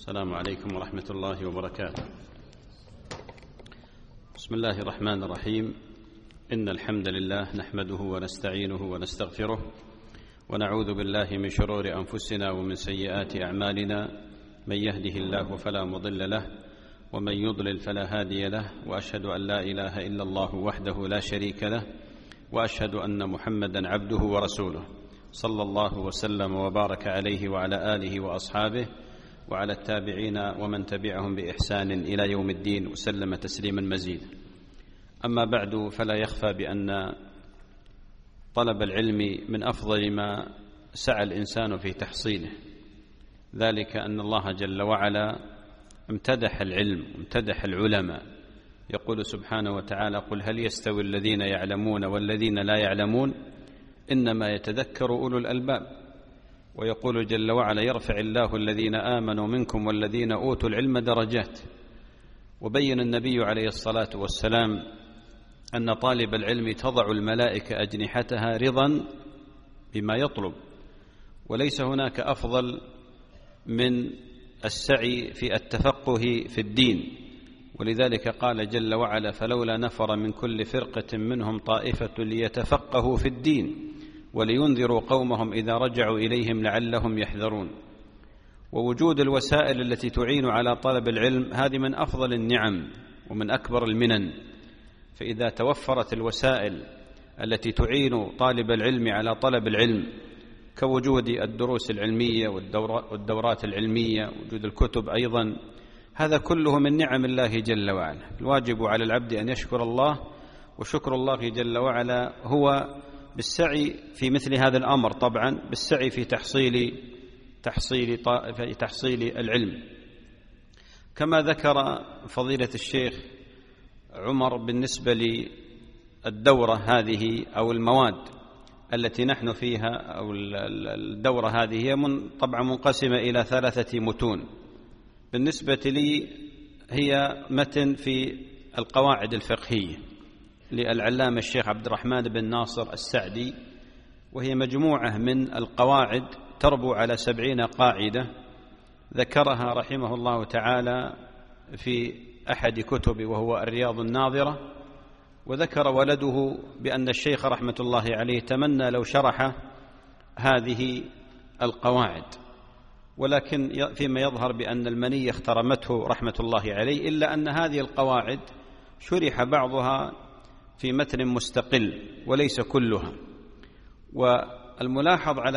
السلام عليكم ورحمة الله وبركاته. بسم الله الرحمن الرحيم. إن الحمد لله نحمده ونستعينه ونستغفره ونعوذ بالله من شرور أنفسنا ومن سيئات أعمالنا، من يهده الله فلا مضل له ومن يضلل فلا هادي له، وأشهد أن لا إله إلا الله وحده لا شريك له، وأشهد أن محمدا عبده ورسوله، صلى الله وسلم وبارك عليه وعلى آله وأصحابه وعلى التابعين ومن تبعهم بإحسان إلى يوم الدين، وسلم تسليما مزيدا. أما بعد، فلا يخفى بأن طلب العلم من أفضل ما سعى الإنسان في تحصيله، ذلك أن الله جل وعلا امتدح العلم وامتدح العلماء، يقول سبحانه وتعالى: قل هل يستوي الذين يعلمون والذين لا يعلمون إنما يتذكر أولو الألباب. ويقول جل وعلا: يرفع الله الذين آمنوا منكم والذين أوتوا العلم درجات. وبين النبي عليه الصلاة والسلام أن طالب العلم تضع الملائكة أجنحتها رضا بما يطلب، وليس هناك أفضل من السعي في التفقه في الدين. ولذلك قال جل وعلا: فلولا نفر من كل فرقة منهم طائفة ليتفقهوا في الدين ولينذروا قومهم إذا رجعوا إليهم لعلهم يحذرون. ووجود الوسائل التي تعين على طلب العلم هذه من أفضل النعم ومن أكبر المنن. فإذا توفرت الوسائل التي تعين طالب العلم على طلب العلم، كوجود الدروس العلمية والدورات العلمية، وجود الكتب أيضا، هذا كله من نعم الله جل وعلا. الواجب على العبد أن يشكر الله، وشكر الله جل وعلا هو بالسعي في مثل هذا الأمر، طبعا بالسعي في تحصيل العلم. كما ذكر فضيلة الشيخ عمر بالنسبة للدورة هذه أو المواد التي نحن فيها، أو الدورة هذه هي طبعا منقسمة إلى 3 متون. بالنسبة لي هي متن في القواعد الفقهية للعلامة الشيخ عبد الرحمن بن ناصر السعدي، وهي مجموعة من القواعد تربو على 70 قاعدة ذكرها رحمه الله تعالى في أحد كتبه وهو الرياض الناظرة. وذكر ولده بأن الشيخ رحمة الله عليه تمنى لو شرح هذه القواعد، ولكن فيما يظهر بأن المنية اخترمته رحمة الله عليه، إلا أن هذه القواعد شرح بعضها في متن مستقل وليس كلها. والملاحظ على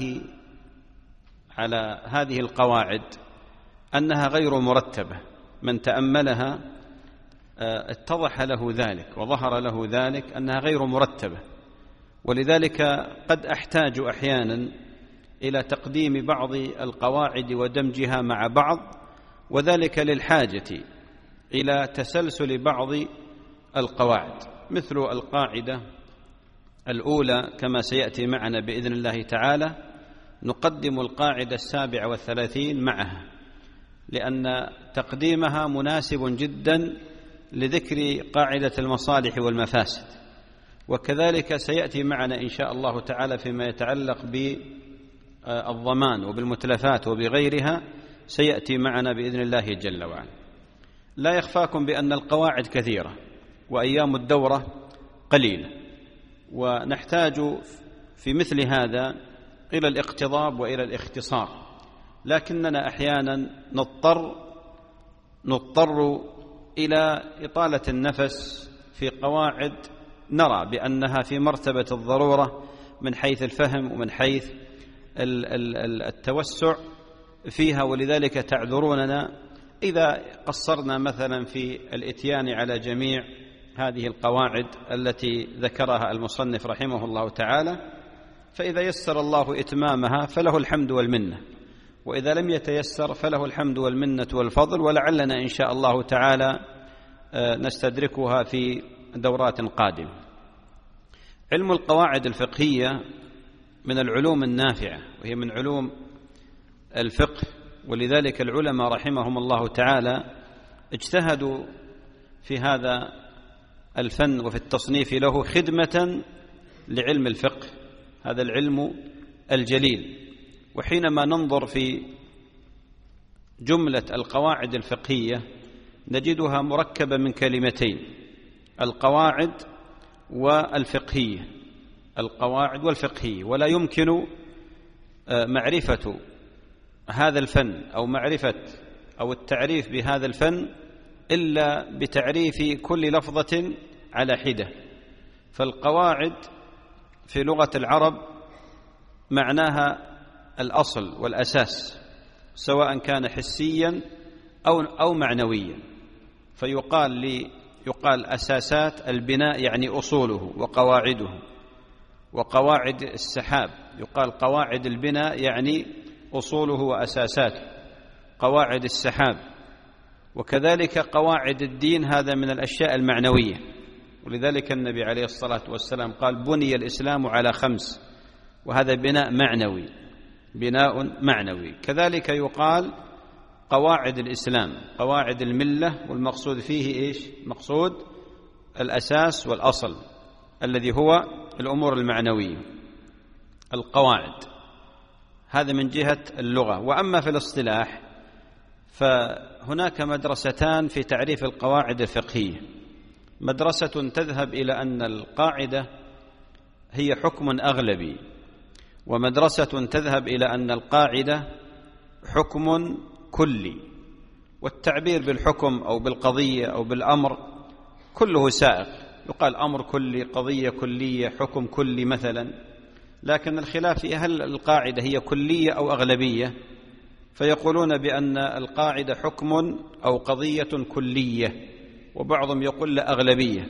هذه القواعد أنها غير مرتبة، من تأملها اتضح له ذلك وظهر له ذلك أنها غير مرتبة. ولذلك قد أحتاج أحيانا إلى تقديم بعض القواعد ودمجها مع بعض، وذلك للحاجة إلى تسلسل بعض القواعد، مثل القاعدة الأولى كما سيأتي معنا بإذن الله تعالى. نقدم القاعدة 37 معها، لأن تقديمها مناسب جدا لذكر قاعدة المصالح والمفاسد. وكذلك سيأتي معنا إن شاء الله تعالى فيما يتعلق بالضمان وبالمتلفات وبغيرها، سيأتي معنا بإذن الله جل وعلا. لا يخفاكم بأن القواعد كثيرة وأيام الدورة قليلة، ونحتاج في مثل هذا إلى الاقتضاب وإلى الاختصار، لكننا أحيانا نضطر إلى إطالة النفس في قواعد نرى بأنها في مرتبة الضرورة من حيث الفهم ومن حيث التوسع فيها. ولذلك تعذروننا إذا قصرنا مثلا في الإتيان على جميع هذه القواعد التي ذكرها المصنف رحمه الله تعالى. فإذا يسر الله إتمامها فله الحمد والمنة، وإذا لم يتيسر فله الحمد والمنة والفضل، ولعلنا إن شاء الله تعالى نستدركها في دورات قادمة. علم القواعد الفقهية من العلوم النافعة، وهي من علوم الفقه. ولذلك العلماء رحمهم الله تعالى اجتهدوا في هذا الفن وفي التصنيف له خدمة لعلم الفقه، هذا العلم الجليل. وحينما ننظر في جملة القواعد الفقهية نجدها مركبة من كلمتين: القواعد والفقهية. القواعد والفقهية، ولا يمكن معرفة هذا الفن أو معرفة أو التعريف بهذا الفن إلا بتعريف كل لفظة على حدة. فالقواعد في لغة العرب معناها الأصل والأساس، سواء كان حسيا أو معنويا. يقال أساسات البناء يعني أصوله وقواعده، وقواعد السحاب يقال قواعد البناء يعني أصوله وأساساته، قواعد السحاب. وكذلك قواعد الدين، هذا من الأشياء المعنوية، ولذلك النبي عليه الصلاة والسلام قال: بني الإسلام على 5، وهذا بناء معنوي. كذلك يقال قواعد الإسلام، قواعد الملة، والمقصود فيه إيش؟ مقصود الأساس والأصل الذي هو الأمور المعنوية، القواعد. هذا من جهة اللغة. وأما في الاصطلاح فهناك مدرستان في تعريف القواعد الفقهية: مدرسة تذهب إلى أن القاعدة هي حكم أغلبي، ومدرسة تذهب إلى أن القاعدة حكم كلي. والتعبير بالحكم أو بالقضية أو بالأمر كله سائغ، يقال أمر كلي، قضية كلية، حكم كلي مثلا. لكن الخلاف في هل القاعدة هي كلية أو أغلبية، فيقولون بأن القاعدة حكم أو قضية كلية، وبعضهم يقول لا، أغلبية.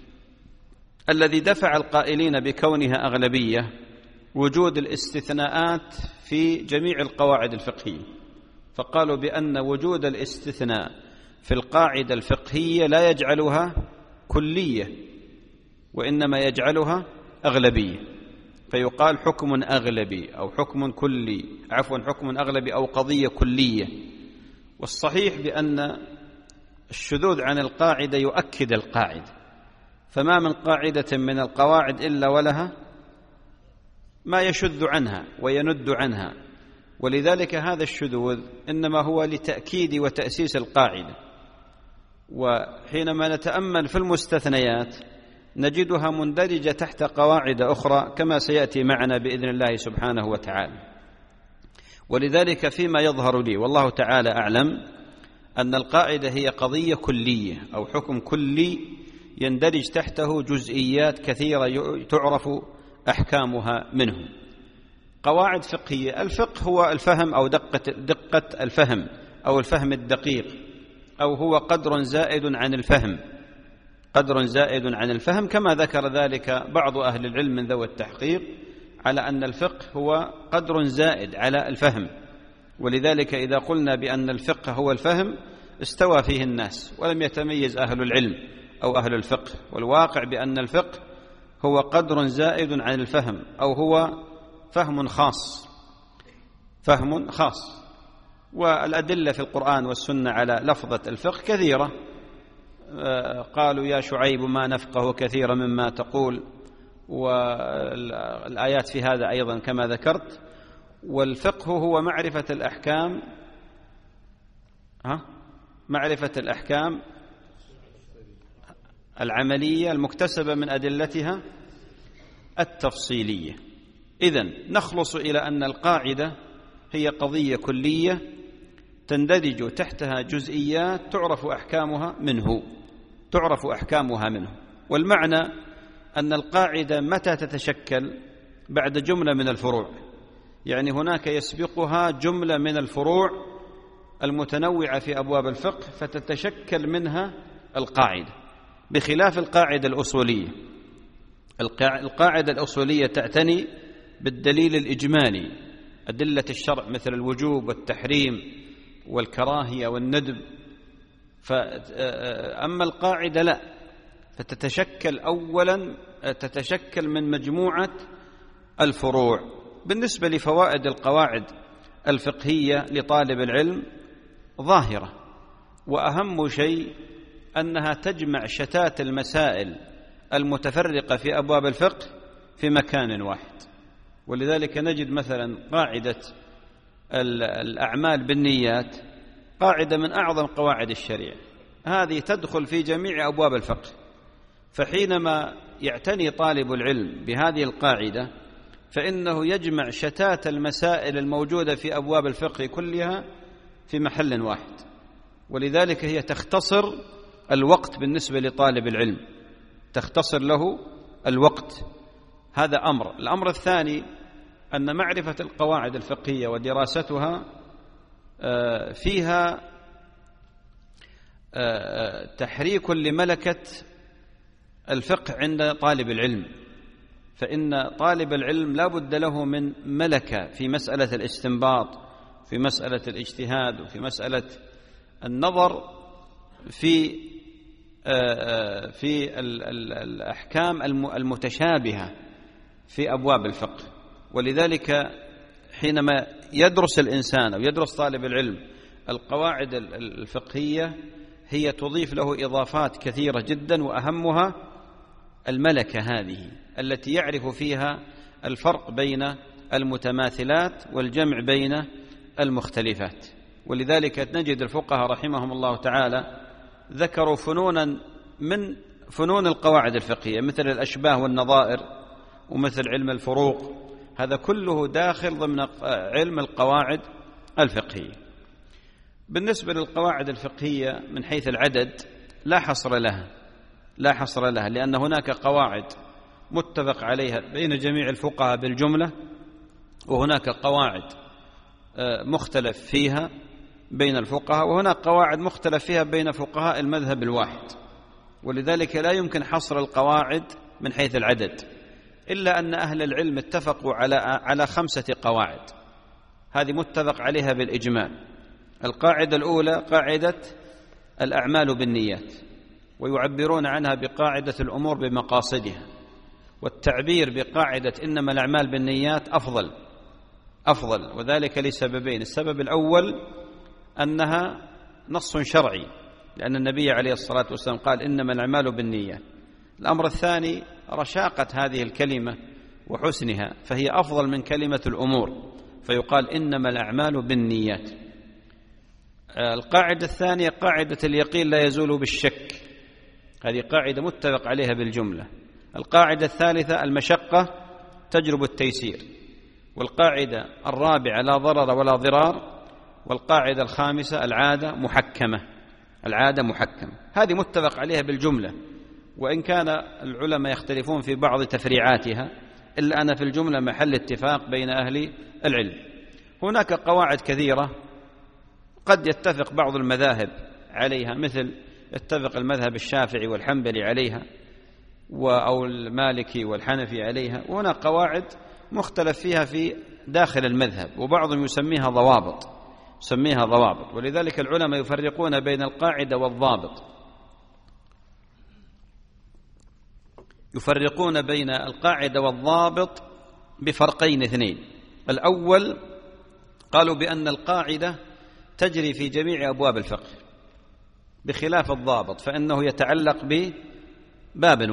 الذي دفع القائلين بكونها أغلبية وجود الاستثناءات في جميع القواعد الفقهية، فقالوا بأن وجود الاستثناء في القاعدة الفقهية لا يجعلها كلية، وإنما يجعلها أغلبية، فيقال حكم أغلبي أو حكم كلي، حكم أغلبي أو قضية كلية. والصحيح بأن الشذوذ عن القاعدة يؤكد القاعدة، فما من قاعدة من القواعد إلا ولها ما يشذ عنها ويند عنها، ولذلك هذا الشذوذ إنما هو لتأكيد وتأسيس القاعدة. وحينما نتأمل في المستثنيات نجدها مندرجة تحت قواعد أخرى كما سيأتي معنا بإذن الله سبحانه وتعالى. ولذلك فيما يظهر لي والله تعالى أعلم أن القاعدة هي قضية كلية أو حكم كلي يندرج تحته جزئيات كثيرة تعرف أحكامها منه. قواعد فقهية، الفقه هو الفهم أو دقة الفهم أو الفهم الدقيق، أو هو قدر زائد عن الفهم، كما ذكر ذلك بعض أهل العلم من ذوي التحقيق على أن الفقه هو قدر زائد على الفهم. ولذلك إذا قلنا بأن الفقه هو الفهم استوى فيه الناس ولم يتميز أهل العلم أو أهل الفقه. والواقع بأن الفقه هو قدر زائد عن الفهم، أو هو فهم خاص. والأدلة في القرآن والسنة على لفظة الفقه كثيرة. قالوا يا شعيب ما نفقه كثيرا مما تقول، والآيات في هذا أيضا كما ذكرت. والفقه هو معرفة الأحكام العملية المكتسبة من أدلتها التفصيلية. إذن نخلص إلى أن القاعدة هي قضية كلية تندرج تحتها جزئيات تعرف أحكامها منه. والمعنى أن القاعدة متى تتشكل؟ بعد جملة من الفروع، يعني هناك يسبقها جملة من الفروع المتنوعة في أبواب الفقه فتتشكل منها القاعدة، بخلاف القاعدة الأصولية. القاعدة الأصولية تعتني بالدليل الإجمالي، أدلة الشرع مثل الوجوب والتحريم والكراهية والندب. أما القاعدة لا، فتتشكل أولا من مجموعة الفروع. بالنسبة لفوائد القواعد الفقهية لطالب العلم ظاهرة، وأهم شيء أنها تجمع شتات المسائل المتفرقة في أبواب الفقه في مكان واحد. ولذلك نجد مثلا قاعدة الأعمال بالنيات قاعدة من أعظم قواعد الشريعة، هذه تدخل في جميع أبواب الفقه. فحينما يعتني طالب العلم بهذه القاعدة فإنه يجمع شتات المسائل الموجودة في أبواب الفقه كلها في محل واحد، ولذلك هي تختصر الوقت بالنسبة لطالب العلم، تختصر له الوقت. هذا أمر. الأمر الثاني أن معرفة القواعد الفقهية ودراستها فيها تحريك لملكة الفقه عند طالب العلم، فإن طالب العلم لا بد له من ملكة في مسألة الاستنباط، في مسألة الاجتهاد، وفي مسألة النظر في الأحكام المتشابهة في أبواب الفقه. ولذلك حينما يدرس الإنسان أو يدرس طالب العلم القواعد الفقهية هي تضيف له إضافات كثيرة جدا، وأهمها الملكة هذه التي يعرف فيها الفرق بين المتماثلات والجمع بين المختلفات. ولذلك نجد الفقهاء رحمهم الله تعالى ذكروا فنونا من فنون القواعد الفقهية، مثل الأشباه والنظائر، ومثل علم الفروق، هذا كله داخل ضمن علم القواعد الفقهية. بالنسبة للقواعد الفقهية من حيث العدد لا حصر لها، لأن هناك قواعد متفق عليها بين جميع الفقهاء بالجملة، وهناك قواعد مختلف فيها بين الفقهاء، وهناك قواعد مختلف فيها بين فقهاء المذهب الواحد. ولذلك لا يمكن حصر القواعد من حيث العدد، إلا أن أهل العلم اتفقوا على 5 قواعد، هذه متفق عليها بالإجمال. القاعدة الأولى قاعدة الأعمال بالنيات، ويعبرون عنها بقاعدة الأمور بمقاصدها، والتعبير بقاعدة إنما الأعمال بالنيات أفضل، وذلك لسببين. السبب الأول أنها نص شرعي، لأن النبي عليه الصلاة والسلام قال إنما الأعمال بالنيات. الأمر الثاني رشاقة هذه الكلمة وحسنها، فهي أفضل من كلمة الأمور، فيقال إنما الأعمال بالنيات. القاعدة الثانية قاعدة اليقين لا يزول بالشك، هذه قاعدة متفق عليها بالجملة. القاعدة الثالثة المشقة تجلب التيسير. والقاعدة الرابعة لا ضرر ولا ضرار. والقاعدة الخامسة العادة محكمة، هذه متفق عليها بالجملة، وإن كان العلماء يختلفون في بعض تفريعاتها، إلا أن في الجملة محل اتفاق بين أهل العلم. هناك قواعد كثيرة قد يتفق بعض المذاهب عليها، مثل يتفق المذهب الشافعي والحنبلي عليها، أو المالكي والحنفي عليها، وهناك قواعد مختلف فيها في داخل المذهب، وبعضهم يسميها ضوابط. ولذلك العلماء يفرقون بين القاعدة والضابط، يفرقون بين القاعدة والضابط بفرقين اثنين. الأول قالوا بأن القاعدة تجري في جميع أبواب الفقه، بخلاف الضابط فإنه يتعلق بباب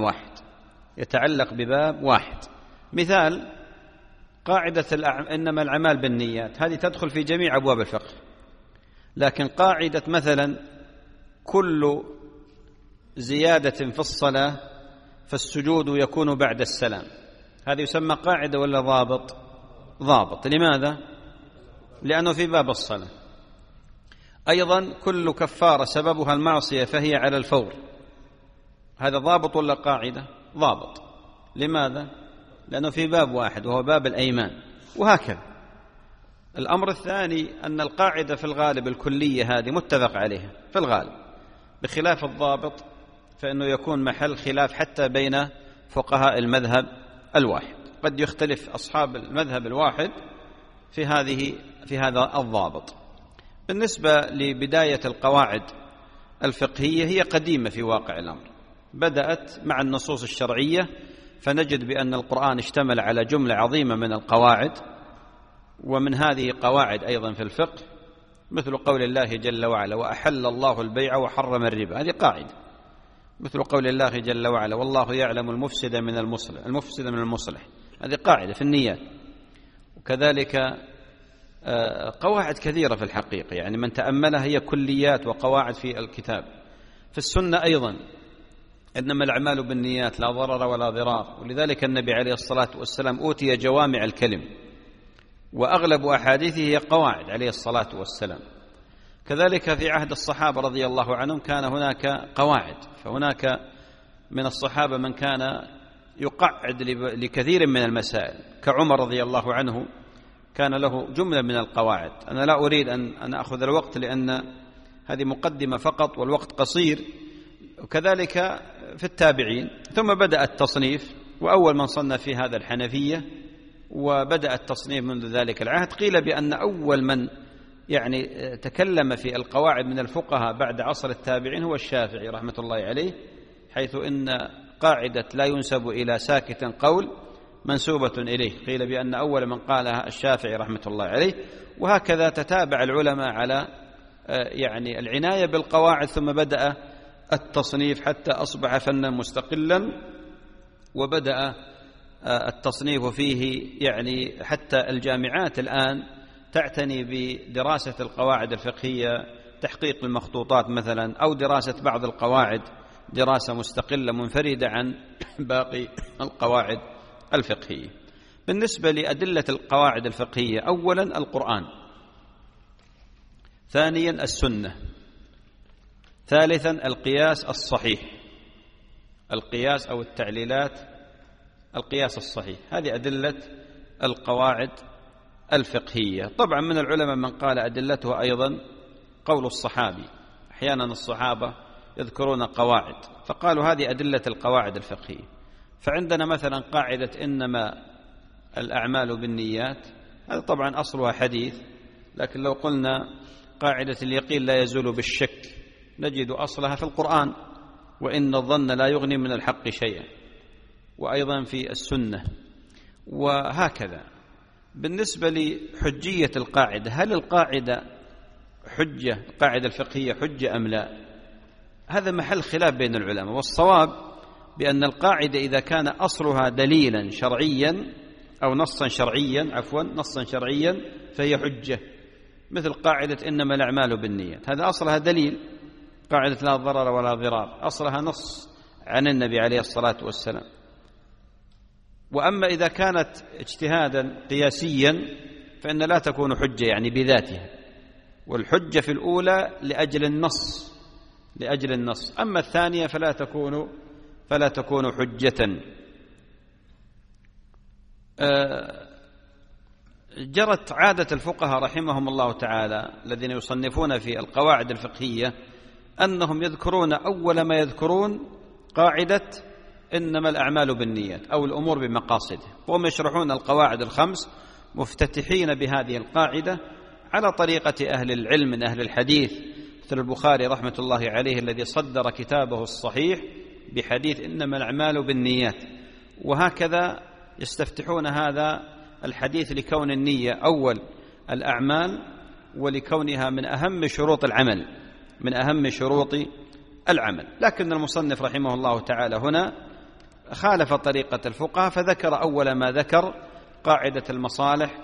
واحد. مثال قاعدة إنما الأعمال بالنيات، هذه تدخل في جميع أبواب الفقه، لكن قاعدة مثلا كل زيادة في الصلاة فالسجود يكون بعد السلام، هذه يسمى قاعدة ولا ضابط؟ لماذا؟ لأنه في باب الصلاة. أيضا كل كفارة سببها المعصية فهي على الفور، هذا ضابط ولا قاعدة؟ ضابط. لماذا؟ لأنه في باب واحد وهو باب الأيمان، وهكذا. الأمر الثاني أن القاعدة في الغالب الكلية هذه متفق عليها في الغالب، بخلاف الضابط فإنه يكون محل خلاف حتى بين فقهاء المذهب الواحد، قد يختلف أصحاب المذهب الواحد في هذا الضابط. بالنسبة لبداية القواعد الفقهية هي قديمة في واقع الأمر، بدأت مع النصوص الشرعية، فنجد بأن القرآن اشتمل على جملة عظيمة من القواعد، ومن هذه قواعد أيضا في الفقه مثل قول الله جل وعلا وأحل الله البيع وحرم الربا، هذه قاعدة. مثل قول الله جل وعلا والله يعلم المفسد من المصلح، هذه قاعدة في النيات. وكذلك قواعد كثيرة في الحقيقة، يعني من تأملها هي كليات وقواعد في الكتاب. في السنة أيضا إنما الأعمال بالنيات لا ضرر ولا ضرار، ولذلك النبي عليه الصلاة والسلام أوتي جوامع الكلم، وأغلب أحاديثه هي قواعد عليه الصلاة والسلام. كذلك في عهد الصحابة رضي الله عنهم كان هناك قواعد، فهناك من الصحابة من كان يقعد لكثير من المسائل كعمر رضي الله عنه، كان له جملة من القواعد. أنا لا أريد أن أخذ الوقت لأن هذه مقدمة فقط والوقت قصير. وكذلك في التابعين، ثم بدأ التصنيف، وأول من صنف في هذا الحنفية، وبدأ التصنيف منذ ذلك العهد. قيل بأن أول من يعني تكلم في القواعد من الفقهاء بعد عصر التابعين هو الشافعي رحمة الله عليه، حيث إن قاعدة لا ينسب إلى ساكت قول منسوبة إليه، قيل بأن أول من قالها الشافعي رحمة الله عليه. وهكذا تتابع العلماء على يعني العناية بالقواعد، ثم بدأ التصنيف حتى أصبح فنا مستقلا، وبدأ التصنيف فيه يعني حتى الجامعات الآن تعتني بدراسة القواعد الفقهية، تحقيق المخطوطات مثلا، أو دراسة بعض القواعد دراسة مستقلة منفردة عن باقي القواعد الفقهية. بالنسبة لأدلة القواعد الفقهية، أولا القرآن، ثانيا السنة، ثالثا القياس الصحيح، القياس أو التعليلات، القياس الصحيح. هذه أدلة القواعد الفقهية. طبعا من العلماء من قال أدلتها أيضا قول الصحابي، أحيانا الصحابة يذكرون قواعد فقالوا هذه أدلة القواعد الفقهية. فعندنا مثلا قاعدة إنما الأعمال بالنيات، هذا طبعا أصلها حديث، لكن لو قلنا قاعدة اليقين لا يزول بالشك نجد أصلها في القرآن، وإن الظن لا يغني من الحق شيئا، وأيضا في السنة، وهكذا. بالنسبة لحجية القاعدة، هل القاعدة حجة، القاعدة الفقهية حجة أم لا؟ هذا محل خلاف بين العلماء، والصواب بأن القاعدة إذا كان أصلها دليلا شرعيا أو نصا شرعيا فهي حجة، مثل قاعدة إنما الأعمال بالنيات، هذا أصلها دليل، قاعدة لا ضرر ولا ضرار أصلها نص عن النبي عليه الصلاة والسلام. وأما إذا كانت اجتهادا قياسيا فإن لا تكون حجة يعني بذاتها، والحجة في الأولى لأجل النص، أما الثانية فلا تكون حجة. جرت عادة الفقهاء رحمهم الله تعالى الذين يصنفون في القواعد الفقهية أنهم يذكرون أول ما يذكرون قاعدة إنما الأعمال بالنيات أو الأمور بمقاصدها، وهم يشرحون القواعد الخمس مفتتحين بهذه القاعدة على طريقة أهل العلم من أهل الحديث، مثل البخاري رحمة الله عليه الذي صدر كتابه الصحيح بحديث إنما الأعمال بالنيات. وهكذا يستفتحون هذا الحديث لكون النية أول الأعمال، ولكونها من أهم شروط العمل. لكن المصنف رحمه الله تعالى هنا خالف طريقة الفقهاء، فذكر أول ما ذكر قاعدة المصالح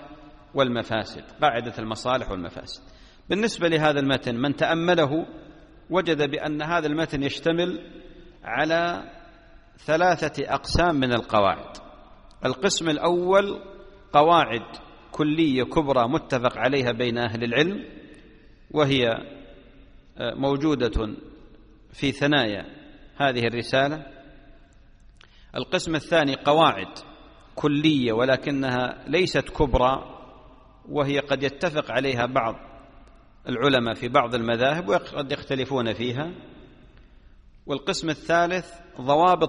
والمفاسد. بالنسبة لهذا المتن من تأمله وجد بأن هذا المتن يشتمل على 3 أقسام من القواعد. القسم الأول قواعد كلية كبرى متفق عليها بين أهل العلم، وهي موجودة في ثنايا هذه الرسالة. القسم الثاني قواعد كلية ولكنها ليست كبرى، وهي قد يتفق عليها بعض العلماء في بعض المذاهب وقد يختلفون فيها. والقسم الثالث ضوابط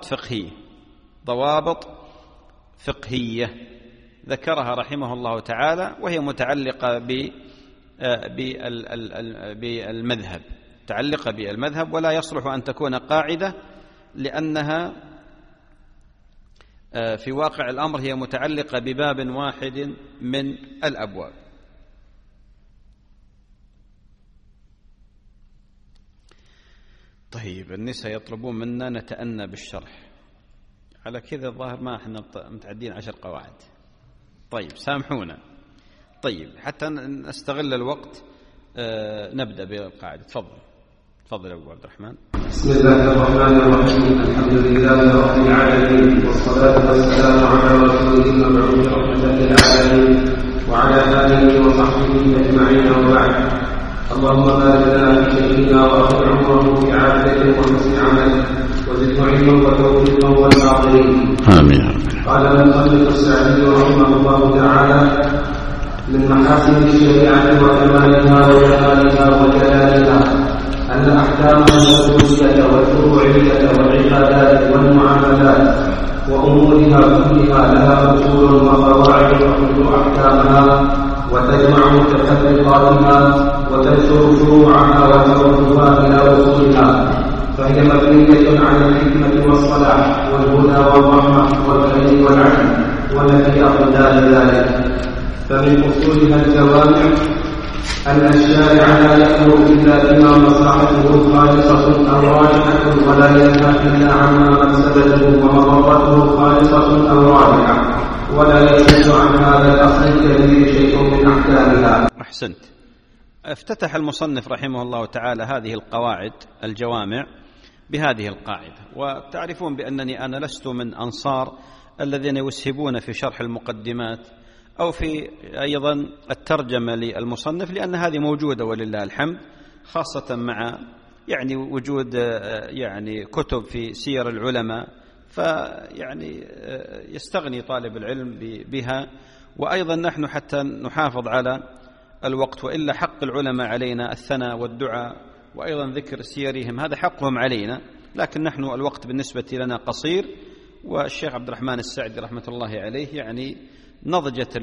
فقهية ذكرها رحمه الله تعالى، وهي متعلقة بالمذهب، ولا يصلح أن تكون قاعدة لأنها في واقع الأمر هي متعلقة بباب واحد من الأبواب. طيب، النساء يطلبون منا نتأنى بالشرح، على كذا الظاهر ما احنا متعدين 10 قواعد. طيب سامحونا. طيب حتى نستغل الوقت نبدأ بالقاعدة. تفضل أبو عبد الرحمن. بسم الله الرحمن الرحيم. الحمد لله رب العالمين، والصلاة والسلام على رسوله المبعوث رحمة للعالمين وعلى آله وصحبه أجمعين، وبعد. اللهم بارك لنا في شيخنا وأطل عمره في عافية وحسن عمل، وزده علما وتوفيقا والعاقلين، آمين. قال المصنف السعدي رحمه الله تعالى: من محاسن الشريعة وكمالها وجمالها وجلالها أن أحكام الأصولية والفروعية والعبادات والمعاملات وأمورها كلها لها أصول وقواعد تحدد أحكامها وتجمع متفرقاتها وتنشر فروعها وتردها إلى أصولها، فهي مبنية على الحكمة والصلاح والهدى والرحمة والخير والعدل والتي أقدام ذلك. فمن أصولها الجوامع أن الشارع لا يأمر إلا بما مصلحته خالصة أو راجحة، ولا ينهى إلا عما مفسدته ومضرته خالصة أو راجحة، ولا يزيد عن هذا الأصل الكبير شيء من أحكامها. أحسنت. افتتح المصنف رحمه الله تعالى هذه القواعد الجوامع بهذه القاعدة. وتعرفون بأنني أنا لست من أنصار الذين يسهبون في شرح المقدمات أو في أيضا الترجمة للمصنف، لأن هذه موجودة ولله الحمد، خاصة مع يعني وجود يعني كتب في سير العلماء، فيعني يستغني طالب العلم بها. وأيضا نحن حتى نحافظ على الوقت، وإلا حق العلماء علينا الثناء والدعاء وأيضا ذكر سيرهم، هذا حقهم علينا، لكن نحن الوقت بالنسبة لنا قصير. والشيخ عبد الرحمن السعدي رحمة الله عليه يعني نضجت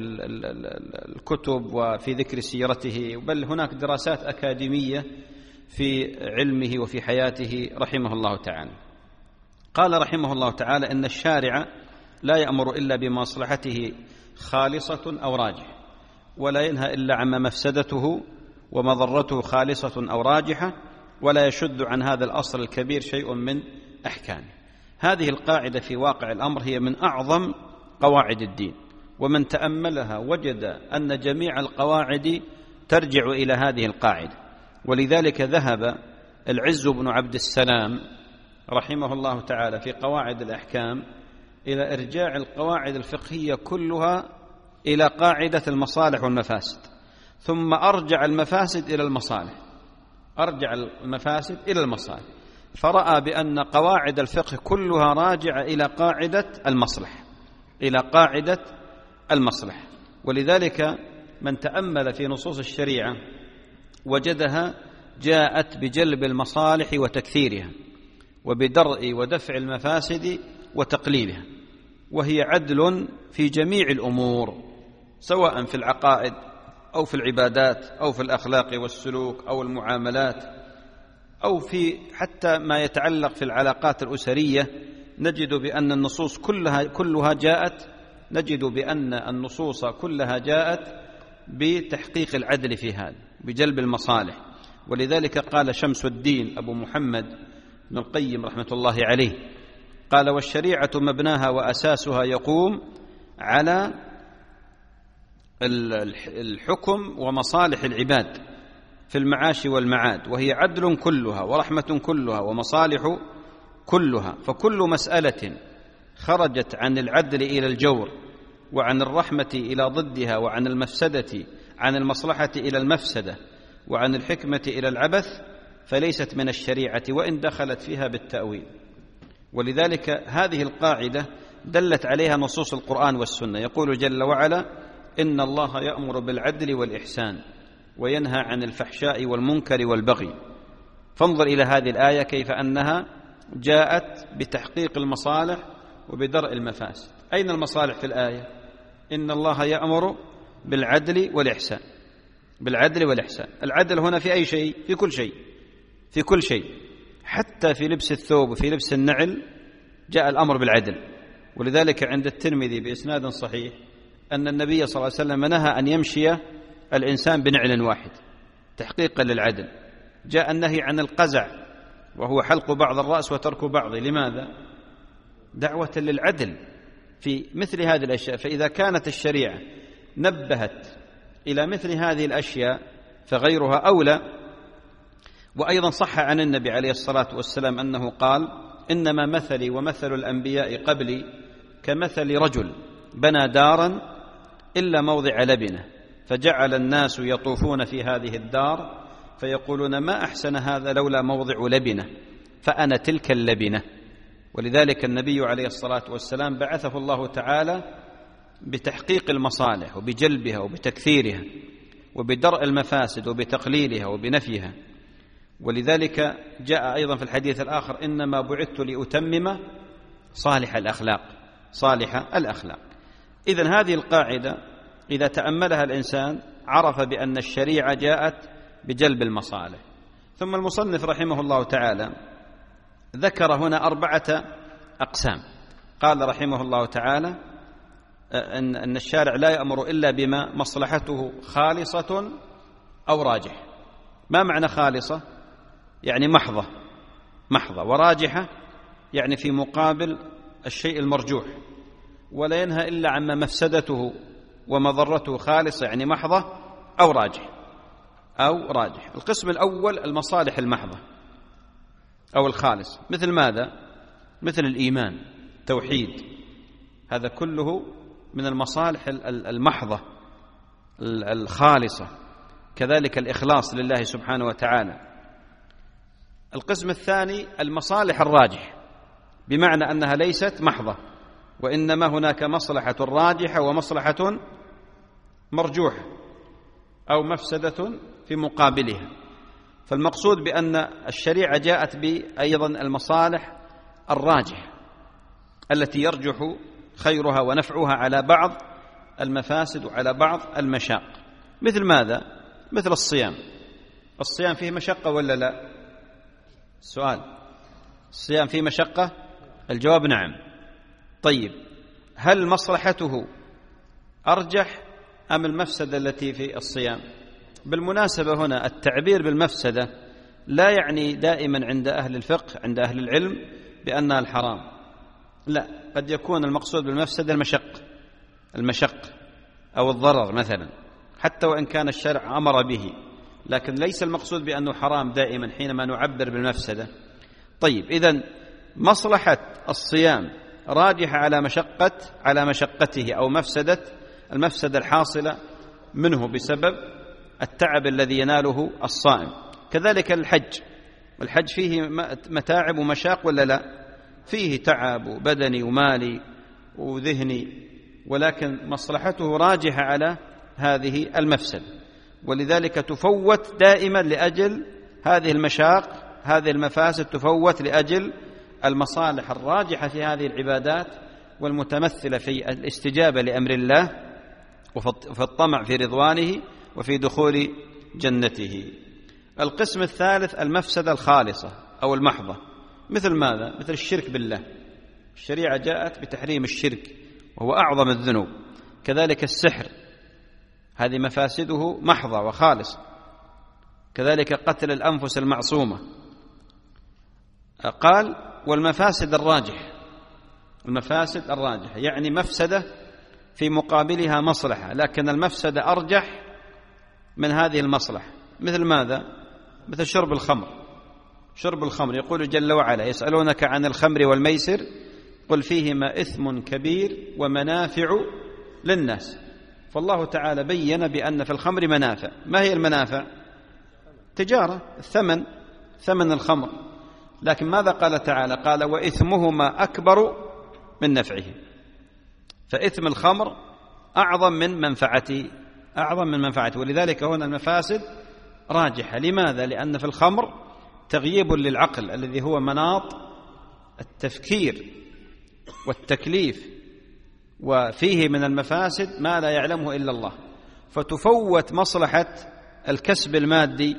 الكتب وفي ذكر سيرته، بل هناك دراسات أكاديمية في علمه وفي حياته رحمه الله تعالى. قال رحمه الله تعالى إن الشارع لا يأمر إلا بمصلحته خالصة أو راجحة، ولا ينهى إلا عما مفسدته ومضرته خالصة أو راجحة، ولا يشد عن هذا الأصل الكبير شيء من أحكامه. هذه القاعدة في واقع الأمر هي من أعظم قواعد الدين، ومن تأملها وجد أن جميع القواعد ترجع إلى هذه القاعدة. ولذلك ذهب العز بن عبد السلام رحمه الله تعالى في قواعد الأحكام إلى إرجاع القواعد الفقهية كلها إلى قاعدة المصالح والمفاسد، ثم أرجع المفاسد إلى المصالح، أرجع المفاسد إلى المصالح، فرأى بأن قواعد الفقه كلها راجعة إلى قاعدة المصلح، إلى قاعدة المصلح. ولذلك من تأمل في نصوص الشريعة وجدها جاءت بجلب المصالح وتكثيرها، وبدرء ودفع المفاسد وتقليلها، وهي عدل في جميع الأمور، سواء في العقائد أو في العبادات أو في الأخلاق والسلوك أو المعاملات أو في حتى ما يتعلق في العلاقات الأسرية. نجد بأن النصوص كلها جاءت بتحقيق العدل في هذا، بجلب المصالح. ولذلك قال شمس الدين أبو محمد بن القيم رحمة الله عليه، قال: والشريعة مبناها وأساسها يقوم على الحكم ومصالح العباد في المعاش والمعاد، وهي عدل كلها ورحمة كلها ومصالح كلها، فكل مسألة خرجت عن العدل إلى الجور، وعن الرحمة إلى ضدها، وعن المفسدة عن المصلحة إلى المفسدة، وعن الحكمة إلى العبث، فليست من الشريعة وإن دخلت فيها بالتأويل. ولذلك هذه القاعدة دلت عليها نصوص القرآن والسنة. يقول جل وعلا: إن الله يأمر بالعدل والإحسان وينهى عن الفحشاء والمنكر والبغي. فانظر إلى هذه الآية كيف أنها جاءت بتحقيق المصالح وبدرء المفاسد. أين المصالح في الآية؟ إن الله يأمر بالعدل والإحسان، بالعدل والإحسان. العدل هنا في أي شيء؟ في كل شيء، في كل شيء، حتى في لبس الثوب وفي لبس النعل جاء الأمر بالعدل. ولذلك عند الترمذي بإسناد صحيح أن النبي صلى الله عليه وسلم نهى أن يمشي الإنسان بنعل واحد تحقيقا للعدل. جاء النهي عن القزع وهو حلق بعض الرأس وترك بعضه، لماذا؟ دعوة للعدل في مثل هذه الأشياء. فإذا كانت الشريعة نبهت إلى مثل هذه الأشياء فغيرها أولى. وأيضا صح عن النبي عليه الصلاة والسلام أنه قال: إنما مثلي ومثل الأنبياء قبلي كمثل رجل بنى دارا إلا موضع لبنة، فجعل الناس يطوفون في هذه الدار فيقولون: ما أحسن هذا لولا موضع لبنة، فأنا تلك اللبنة. ولذلك النبي عليه الصلاة والسلام بعثه الله تعالى بتحقيق المصالح وبجلبها وبتكثيرها وبدرء المفاسد وبتقليلها وبنفيها. ولذلك جاء أيضا في الحديث الآخر: إنما بعثت لأتمم صالح الأخلاق. إذن هذه القاعدة إذا تأملها الإنسان عرف بأن الشريعة جاءت بجلب المصالح. ثم المصنف رحمه الله تعالى ذكر هنا 4 أقسام. قال رحمه الله تعالى أن الشارع لا يأمر إلا بما مصلحته خالصة أو راجح. ما معنى خالصة؟ يعني محضة، وراجحة يعني في مقابل الشيء المرجوح. ولا ينهى إلا عما مفسدته ومضرته خالصة يعني محضة أو راجح. القسم الأول المصالح المحضة أو الخالص، مثل ماذا؟ مثل الإيمان، توحيد، هذا كله من المصالح المحضة الخالصة. كذلك الإخلاص لله سبحانه وتعالى. القسم الثاني المصالح الراجح، بمعنى أنها ليست محضة، وإنما هناك مصلحة راجحة ومصلحة مرجوحة أو مفسدة في مقابلها. فالمقصود بأن الشريعة جاءت بأيضا المصالح الراجحة التي يرجح خيرها ونفعها على بعض المفاسد وعلى بعض المشاق. مثل ماذا؟ مثل الصيام فيه مشقة ولا لا؟ السؤال: الصيام فيه مشقة؟ الجواب نعم. طيب، هل مصلحته أرجح أم المفسدة التي في الصيام؟ بالمناسبة هنا التعبير بالمفسدة لا يعني دائما عند أهل الفقه عند أهل العلم بأنها الحرام، لا، قد يكون المقصود بالمفسدة المشق أو الضرر مثلا، حتى وإن كان الشرع أمر به، لكن ليس المقصود بأنه حرام دائما حينما نعبر بالمفسدة. طيب، إذن مصلحة الصيام راجحة على مشقته أو المفسدة الحاصلة منه بسبب التعب الذي يناله الصائم. كذلك الحج فيه متاعب ومشاق ولا لا؟ فيه تعب بدني ومالي وذهني، ولكن مصلحته راجحة على هذه المفسدة، ولذلك تفوت دائما لأجل هذه المشاق، هذه المفاسد تفوت لأجل المصالح الراجحة في هذه العبادات والمتمثلة في الاستجابة لأمر الله وفي الطمع في رضوانه وفي دخول جنته. القسم الثالث المفسدة الخالصة أو المحضة، مثل ماذا؟ مثل الشرك بالله. الشريعة جاءت بتحريم الشرك وهو أعظم الذنوب. كذلك السحر، هذه مفاسده محضة وخالصة. كذلك قتل الأنفس المعصومة. قال: والمفاسد الراجحة يعني مفسدة في مقابلها مصلحة، لكن المفسدة أرجح من هذه المصلحة. مثل ماذا؟ مثل شرب الخمر. يقول جل وعلا: يسألونك عن الخمر والميسر قل فيهما إثم كبير ومنافع للناس. فالله تعالى بين بأن في الخمر منافع. ما هي المنافع؟ تجارة، ثمن الخمر. لكن ماذا قال تعالى؟ قال: وإثمهما أكبر من نفعه. فإثم الخمر أعظم من منفعته. ولذلك هنا المفاسد راجحة. لماذا؟ لأن في الخمر تغييب للعقل الذي هو مناط التفكير والتكليف، وفيه من المفاسد ما لا يعلمه إلا الله، فتفوت مصلحة الكسب المادي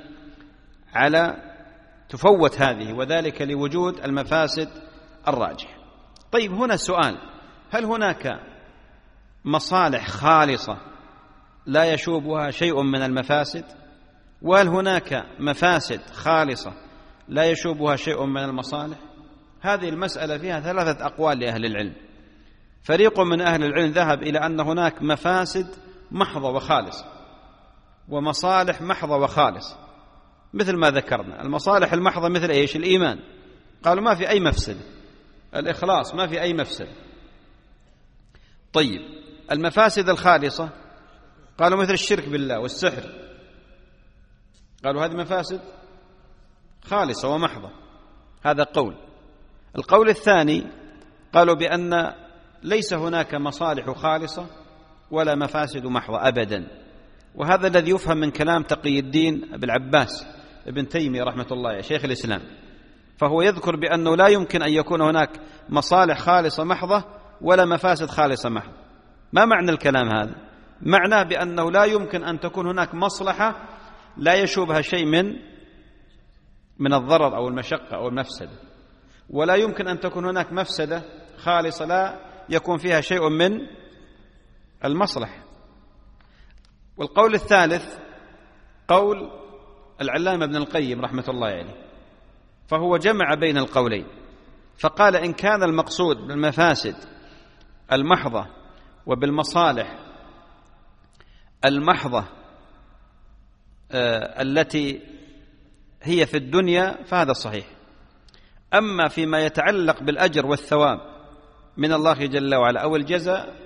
تفوت هذه، وذلك لوجود المفاسد الراجحة. طيب، هنا سؤال: هل هناك مصالح خالصة لا يشوبها شيء من المفاسد؟ وهل هناك مفاسد خالصة لا يشوبها شيء من المصالح؟ هذه المسألة فيها 3 أقوال لأهل العلم. فريق من أهل العلم ذهب إلى أن هناك مفاسد محضة وخالصة، ومصالح محضة وخالصة، مثل ما ذكرنا. المصالح المحضة مثل إيش؟ الإيمان، قالوا ما في أي مفسد. الإخلاص ما في أي مفسد. طيب المفاسد الخالصة قالوا مثل الشرك بالله والسحر، قالوا هذه مفاسد خالصة ومحضة. هذا قول. القول الثاني قالوا بأن ليس هناك مصالح خالصة ولا مفاسد محضة أبدا، وهذا الذي يفهم من كلام تقي الدين أبي العباس ابن تيمية رحمة الله يا شيخ الإسلام. فهو يذكر بأنه لا يمكن أن يكون هناك مصالح خالصة محضة ولا مفاسد خالصة محضة. ما معنى الكلام هذا؟ معناه بأنه لا يمكن أن تكون هناك مصلحة لا يشوبها شيء من الضرر أو المشقة أو المفسدة، ولا يمكن أن تكون هناك مفسدة خالصة لا يكون فيها شيء من المصلحة. والقول الثالث قول العلامة ابن القيم رحمة الله عليه، فهو جمع بين القولين، فقال إن كان المقصود بالمفاسد المحضة وبالمصالح المحضة التي هي في الدنيا فهذا صحيح. أما فيما يتعلق بالأجر والثواب من الله جل وعلا أو الجزاء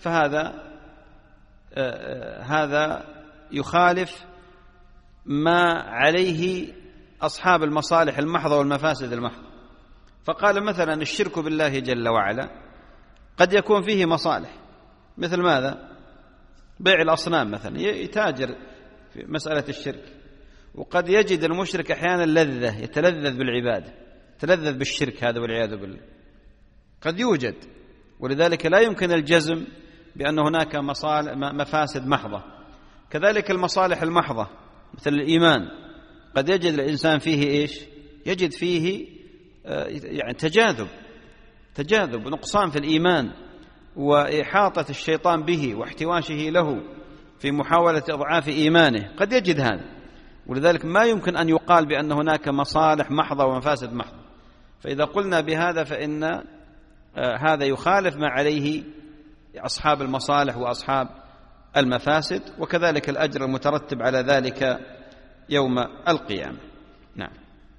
هذا يخالف ما عليه أصحاب المصالح المحضة والمفاسد المحضة. فقال مثلا الشرك بالله جل وعلا قد يكون فيه مصالح، مثل ماذا؟ بيع الأصنام مثلا، يتاجر في مسألة الشرك، وقد يجد المشرك أحيانا لذة، يتلذذ بالعبادة، يتلذذ بالشرك هذا والعياذ بالله، قد يوجد. ولذلك لا يمكن الجزم بأن هناك مفاسد محضة. كذلك المصالح المحضة مثل الإيمان، قد يجد الإنسان فيه إيش؟ يجد فيه يعني تجاذب ونقصان في الإيمان، وإحاطة الشيطان به واحتواشه له في محاولة إضعاف إيمانه، قد يجد هذا. ولذلك ما يمكن أن يقال بأن هناك مصالح محضة ومفاسد محضة. فإذا قلنا بهذا فإن هذا يخالف ما عليه أصحاب المصالح وأصحاب المفاسد، وكذلك الأجر المترتب على ذلك يوم القيامة. نعم.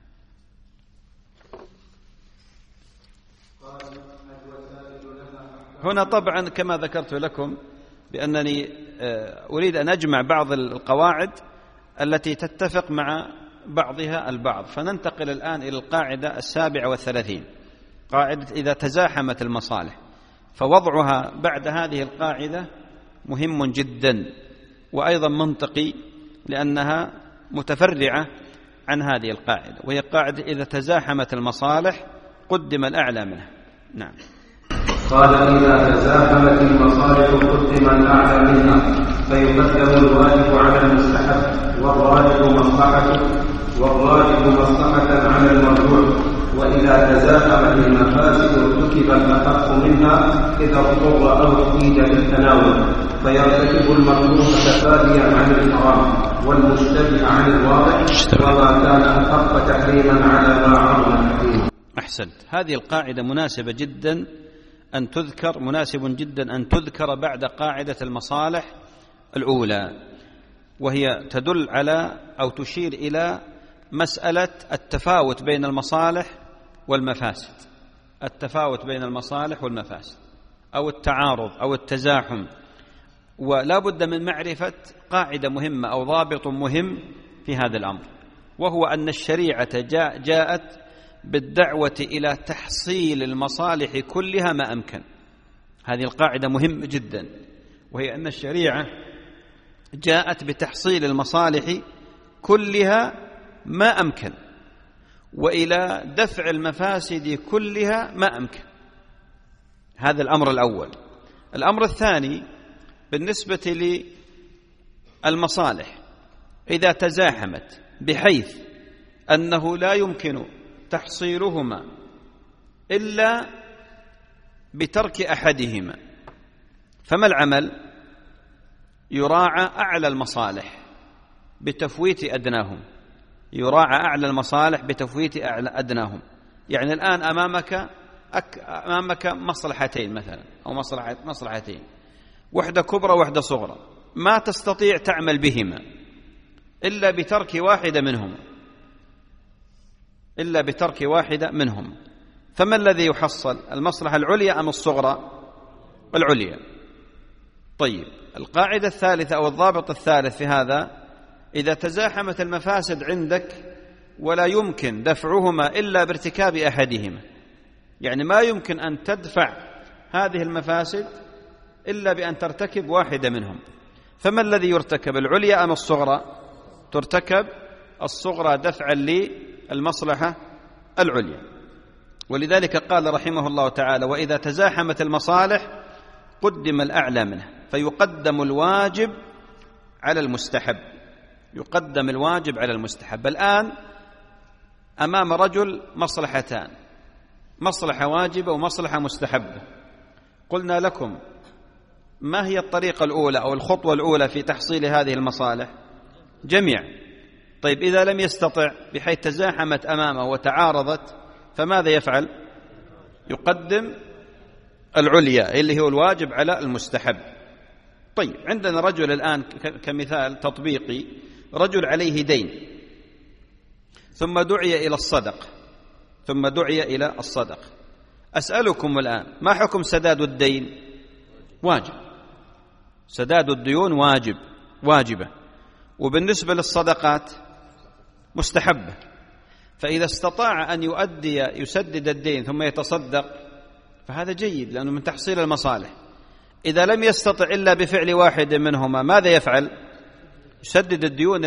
هنا طبعا كما ذكرت لكم بأنني أريد أن أجمع بعض القواعد التي تتفق مع بعضها البعض، فننتقل الآن إلى القاعدة 37، قاعدة إذا تزاحمت المصالح. فوضعها بعد هذه القاعدة مهم جدا وأيضا منطقي، لأنها متفرعة عن هذه القاعدة، وهي قاعدة إذا تزاحمت المصالح قدم الأعلى منها. نعم. قال إذا تزاحمت المصالح قدم الأعلى منها، فيقدم الواجب على المستحب، والراجب مصلحة على المرجوح. وإذا تزاحمت المفاسد ارتكب الأخف منها إذا اضطر أو احتيج للتناول، فيرتكب المكروه تفاديا عن الحرام والمشتبه عن الواضح، وما كان أخف تحريما على ما عظم تحريما. أحسنت. هذه القاعدة مناسب جدا أن تذكر بعد قاعدة المصالح الأولى، وهي تدل على أو تشير إلى مسألة التفاوت بين المصالح والمفاسد، التفاوت بين المصالح والمفاسد أو التعارض أو التزاحم. ولا بد من معرفة قاعدة مهمة أو ضابط مهم في هذا الأمر، وهو أن الشريعة جاءت بالدعوة إلى تحصيل المصالح كلها ما أمكن. هذه القاعدة مهمة جدا، وهي أن الشريعة جاءت بتحصيل المصالح كلها ما أمكن، وإلى دفع المفاسد كلها ما أمكن. هذا الأمر الأول. الأمر الثاني بالنسبة للمصالح إذا تزاحمت بحيث أنه لا يمكن تحصيلهما إلا بترك أحدهما، فما العمل؟ يراعى أعلى المصالح بتفويت أدناهم، أدناهم. يعني الآن أمامك مصلحتين مثلا، أو مصلحتين، واحدة كبرى واحدة صغرى، ما تستطيع تعمل بهما، إلا بترك واحدة منهم. فما الذي يحصل؟ المصلحة العليا أم الصغرى؟ العليا. طيب، القاعدة الثالثة أو الضابط الثالث في هذا: إذا تزاحمت المفاسد عندك ولا يمكن دفعهما إلا بارتكاب أحدهما، يعني ما يمكن أن تدفع هذه المفاسد إلا بأن ترتكب واحدة منهم، فما الذي يرتكب؟ العليا أم الصغرى؟ ترتكب الصغرى دفعا للمصلحة العليا. ولذلك قال رحمه الله تعالى: وإذا تزاحمت المصالح قدم الأعلى منه، فيقدم الواجب على المستحب. يقدم الواجب على المستحب. الآن أمام رجل مصلحتان، مصلحة واجبة ومصلحة مستحبة. قلنا لكم ما هي الطريقة الأولى أو الخطوة الأولى في تحصيل هذه المصالح؟ جميع. طيب، إذا لم يستطع بحيث تزاحمت أمامه وتعارضت، فماذا يفعل؟ يقدم العليا اللي هو الواجب على المستحب. طيب، عندنا رجل الآن كمثال تطبيقي، رجل عليه دين ثم دعي إلى الصدق. أسألكم الآن: ما حكم سداد الدين؟ واجب. سداد الديون واجبة، وبالنسبة للصدقات مستحبة. فإذا استطاع أن يسدد الدين ثم يتصدق فهذا جيد، لأنه من تحصيل المصالح. إذا لم يستطع إلا بفعل واحد منهما، ماذا يفعل؟ يسدد الديون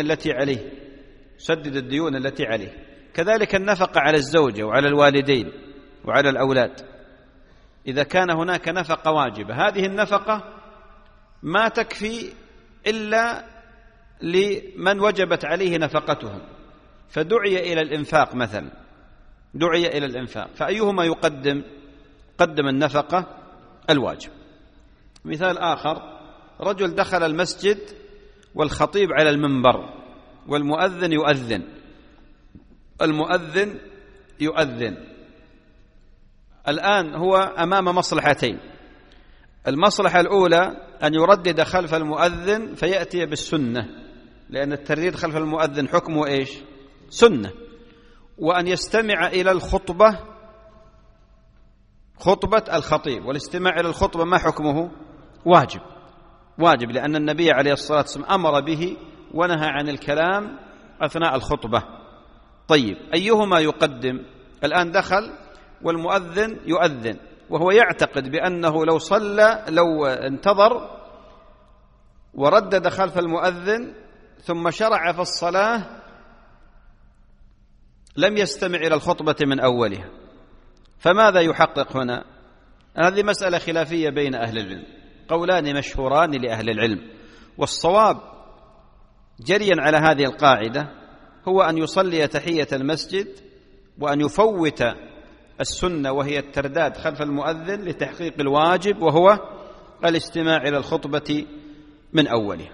التي عليه. كذلك النفقة على الزوجة وعلى الوالدين وعلى الأولاد، إذا كان هناك نفقة واجبة، هذه النفقة ما تكفي إلا لمن وجبت عليه نفقتهم، فدعي إلى الإنفاق مثلا، فأيهما يقدم؟ قدم النفقة الواجب. مثال آخر: رجل دخل المسجد والخطيب على المنبر والمؤذن يؤذن. الآن هو أمام مصلحتين: المصلحة الأولى أن يردد خلف المؤذن فيأتي بالسنة، لأن الترديد خلف المؤذن حكمه إيش؟ سنة. وأن يستمع إلى الخطبة، خطبة الخطيب، والاستماع إلى الخطبة ما حكمه؟ واجب، لأن النبي عليه الصلاة والسلام أمر به ونهى عن الكلام أثناء الخطبة. طيب، أيهما يقدم؟ الآن دخل والمؤذن يؤذن، وهو يعتقد بأنه لو انتظر وردد خلف المؤذن ثم شرع في الصلاة لم يستمع إلى الخطبة من أولها، فماذا يحقق هنا؟ هذه مسألة خلافية بين أهل العلم، قولان مشهوران لأهل العلم، والصواب جريا على هذه القاعدة هو أن يصلي تحية المسجد وأن يفوت السنة وهي الترداد خلف المؤذن لتحقيق الواجب وهو الاستماع إلى الخطبة من أولها.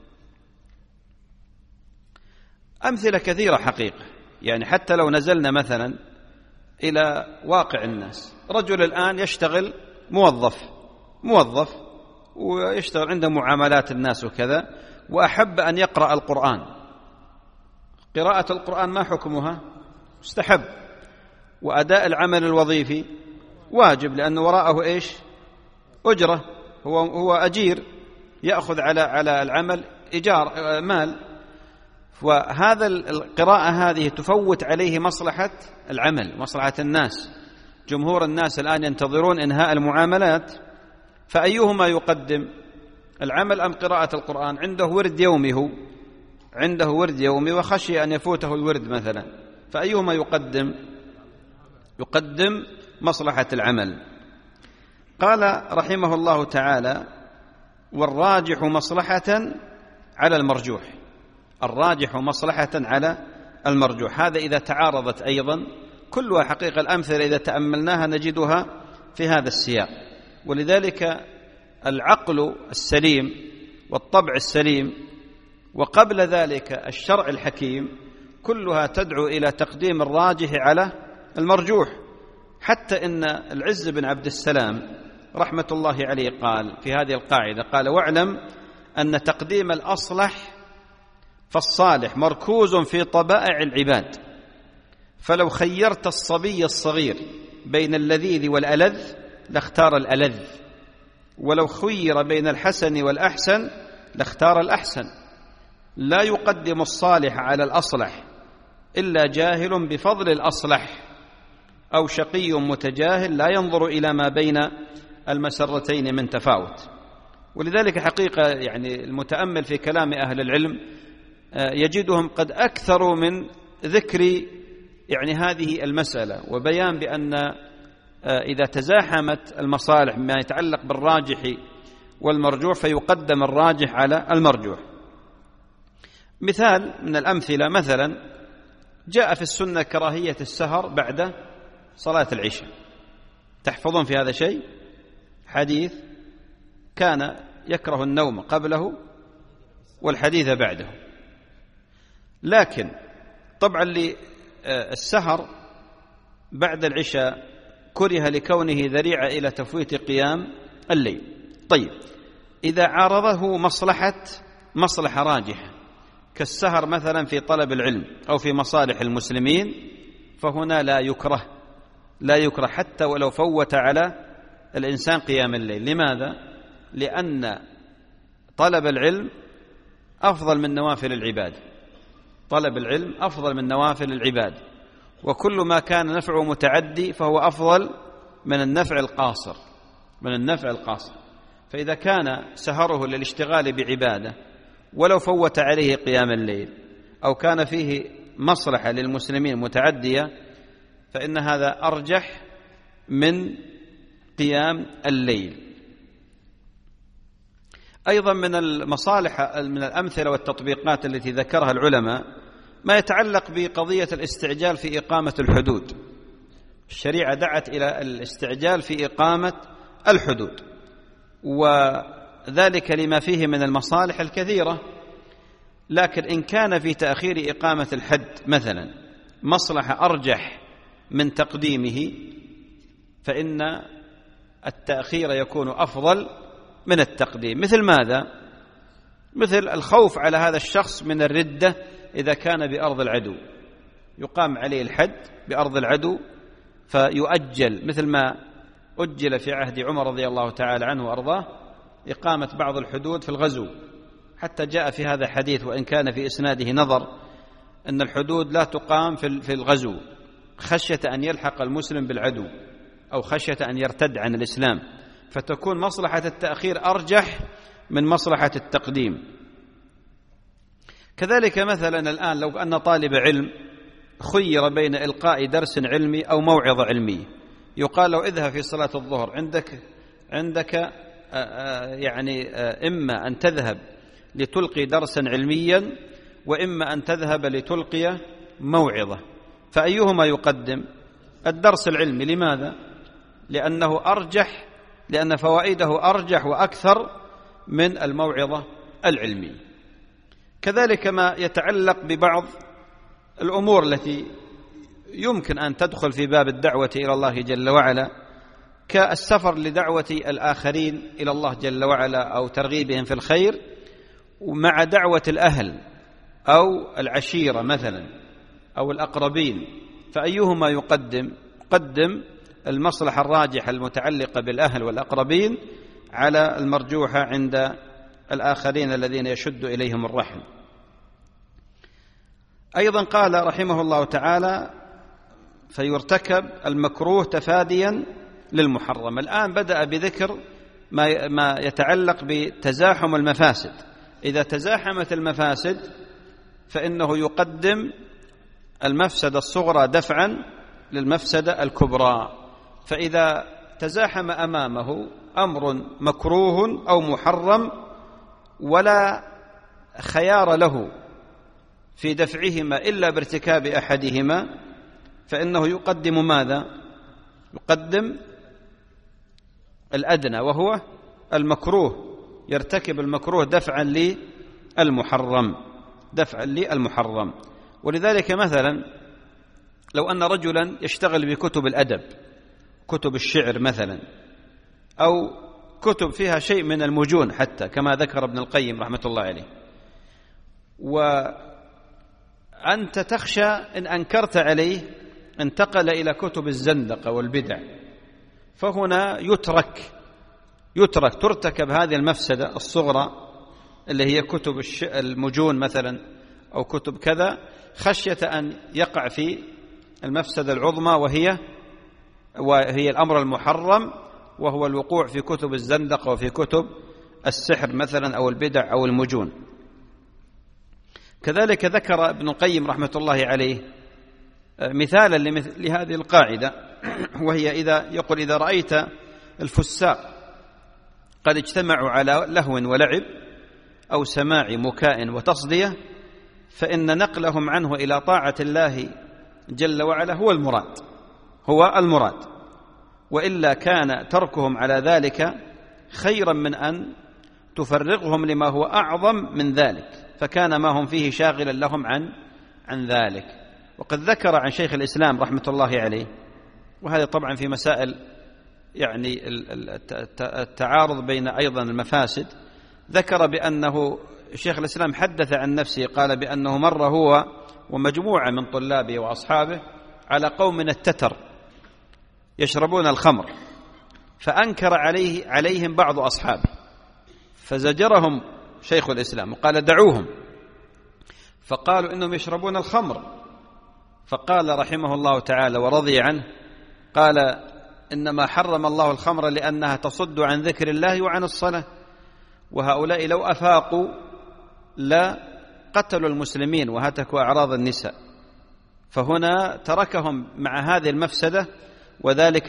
أمثلة كثيرة حقيقة، يعني حتى لو نزلنا مثلا إلى واقع الناس، رجل الآن يشتغل موظف ويشتغل عنده معاملات الناس وكذا، وأحب أن يقرأ القرآن. قراءة القرآن ما حكمها؟ مستحب. وأداء العمل الوظيفي واجب، لأنه وراءه إيش؟ أجرة، هو أجير يأخذ على العمل إيجار مال. وهذا القراءة هذه تفوت عليه مصلحة العمل، مصلحة الناس. جمهور الناس الآن ينتظرون إنهاء المعاملات، فأيهما يقدم؟ العمل أم قراءة القرآن؟ عنده ورد يومي وخشي أن يفوته الورد مثلا، فأيهما يقدم مصلحة العمل. قال رحمه الله تعالى: والراجح مصلحة على المرجوح. هذا إذا تعارضت أيضا، كلها حقيقة الأمثلة إذا تأملناها نجدها في هذا السياق. ولذلك العقل السليم والطبع السليم وقبل ذلك الشرع الحكيم كلها تدعو إلى تقديم الراجح على المرجوح. حتى إن العز بن عبد السلام رحمة الله عليه قال في هذه القاعدة، قال: واعلم أن تقديم الأصلح فالصالح مركوز في طبائع العباد، فلو خيرت الصبي الصغير بين اللذيذ والألذ لاختار الألذ، ولو خير بين الحسن والأحسن لاختار الأحسن. لا يقدم الصالح على الأصلح إلا جاهل بفضل الأصلح، أو شقي متجاهل لا ينظر إلى ما بين المسرتين من تفاوت. ولذلك حقيقة يعني المتأمل في كلام أهل العلم يجدهم قد أكثروا من ذكر يعني هذه المسألة، وبيان بأن إذا تزاحمت المصالح ما يتعلق بالراجح والمرجوح فيقدم الراجح على المرجوح. مثال من الأمثلة، مثلا جاء في السنة كراهية السهر بعد صلاة العشاء. تحفظون في هذا شيء؟ حديث كان يكره النوم قبله والحديث بعده. لكن طبعا للسهر بعد العشاء كره لكونه ذريعة إلى تفويت قيام الليل. طيب، إذا عارضه مصلحة راجحة كالسهر مثلا في طلب العلم أو في مصالح المسلمين، فهنا لا يكره حتى ولو فوت على الإنسان قيام الليل. لماذا؟ لأن طلب العلم أفضل من نوافل العباد، طلب العلم أفضل من نوافل العباد، وكل ما كان نفعه متعدي فهو أفضل من النفع القاصر. فإذا كان سهره للاشتغال بعبادة ولو فوت عليه قيام الليل أو كان فيه مصلحة للمسلمين متعدية فإن هذا أرجح من قيام الليل. أيضا من المصالح من الأمثلة والتطبيقات التي ذكرها العلماء ما يتعلق بقضية الاستعجال في إقامة الحدود. الشريعة دعت إلى الاستعجال في إقامة الحدود، وذلك لما فيه من المصالح الكثيرة. لكن إن كان في تأخير إقامة الحد مثلا مصلحة أرجح من تقديمه فإن التأخير يكون أفضل من التقديم. مثل ماذا؟ مثل الخوف على هذا الشخص من الردة إذا كان بأرض العدو، يقام عليه الحد بأرض العدو فيؤجل، مثل ما أجل في عهد عمر رضي الله تعالى عنه وأرضاه إقامة بعض الحدود في الغزو، حتى جاء في هذا حديث وإن كان في إسناده نظر أن الحدود لا تقام في الغزو خشية أن يلحق المسلم بالعدو أو خشية أن يرتد عن الإسلام، فتكون مصلحة التأخير أرجح من مصلحة التقديم. كذلك مثلا الآن لو أن طالب علم خير بين إلقاء درس علمي أو موعظة علمية، يقال له اذهب في صلاة الظهر عندك يعني إما أن تذهب لتلقي درسا علميا وإما أن تذهب لتلقي موعظة، فأيهما يقدم؟ الدرس العلمي. لماذا؟ لأنه أرجح، لأن فوائده أرجح وأكثر من الموعظة العلمية. كذلك ما يتعلق ببعض الأمور التي يمكن أن تدخل في باب الدعوة إلى الله جل وعلا، كالسفر لدعوة الآخرين إلى الله جل وعلا أو ترغيبهم في الخير، ومع دعوة الأهل أو العشيرة مثلا أو الأقربين، فأيهما يقدم؟ قدم المصلحة الراجحة المتعلقة بالأهل والأقربين على المرجوحة عند الآخرين الذين يشد إليهم الرحم. أيضا قال رحمه الله تعالى فيرتكب المكروه تفاديا للمحرم. الآن بدأ بذكر ما يتعلق بتزاحم المفاسد. إذا تزاحمت المفاسد فإنه يقدم المفسدة الصغرى دفعا للمفسدة الكبرى. فإذا تزاحم أمامه أمر مكروه أو محرم ولا خيار له في دفعهما إلا بارتكاب أحدهما، فإنه يقدم ماذا؟ يقدم الأدنى وهو المكروه، يرتكب المكروه دفعا للمحرم. ولذلك مثلا لو أن رجلا يشتغل بكتب الأدب، كتب الشعر مثلا، أو كتب فيها شيء من المجون حتى كما ذكر ابن القيم رحمة الله عليه، وأنت تخشى إن أنكرت عليه انتقل إلى كتب الزندقة والبدع، فهنا ترتكب هذه المفسدة الصغرى اللي هي كتب المجون مثلا أو كتب كذا، خشية أن يقع في المفسدة العظمى وهي الأمر المحرم، وهو الوقوع في كتب الزندقة وفي كتب السحر مثلا أو البدع أو المجون. كذلك ذكر ابن القيم رحمة الله عليه مثالا لهذه القاعدة، وهي إذا رأيت الفساق قد اجتمعوا على لهو ولعب أو سماع مكاء وتصدية، فإن نقلهم عنه إلى طاعة الله جل وعلا هو المراد، وإلا كان تركهم على ذلك خيرا من أن تفرغهم لما هو أعظم من ذلك، فكان ما هم فيه شاغلا لهم عن ذلك. وقد ذكر عن شيخ الإسلام رحمة الله عليه، وهذا طبعا في مسائل يعني التعارض بين أيضا المفاسد، ذكر بأنه شيخ الإسلام حدث عن نفسه قال بأنه مر هو ومجموعة من طلابه وأصحابه على قوم التتر يشربون الخمر، فأنكر عليهم بعض أصحابه، فزجرهم شيخ الإسلام وقال دعوهم، فقالوا إنهم يشربون الخمر، فقال رحمه الله تعالى ورضي عنه، قال إنما حرم الله الخمر لأنها تصد عن ذكر الله وعن الصلاة، وهؤلاء لو أفاقوا لا قتلوا المسلمين وهتكوا أعراض النساء، فهنا تركهم مع هذه المفسدة، وذلك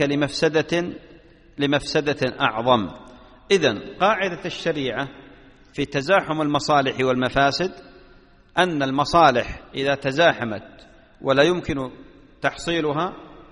لمفسدة أعظم. إذن قاعدة الشريعة في تزاحم المصالح والمفاسد أن المصالح إذا تزاحمت ولا يمكن تحصيلها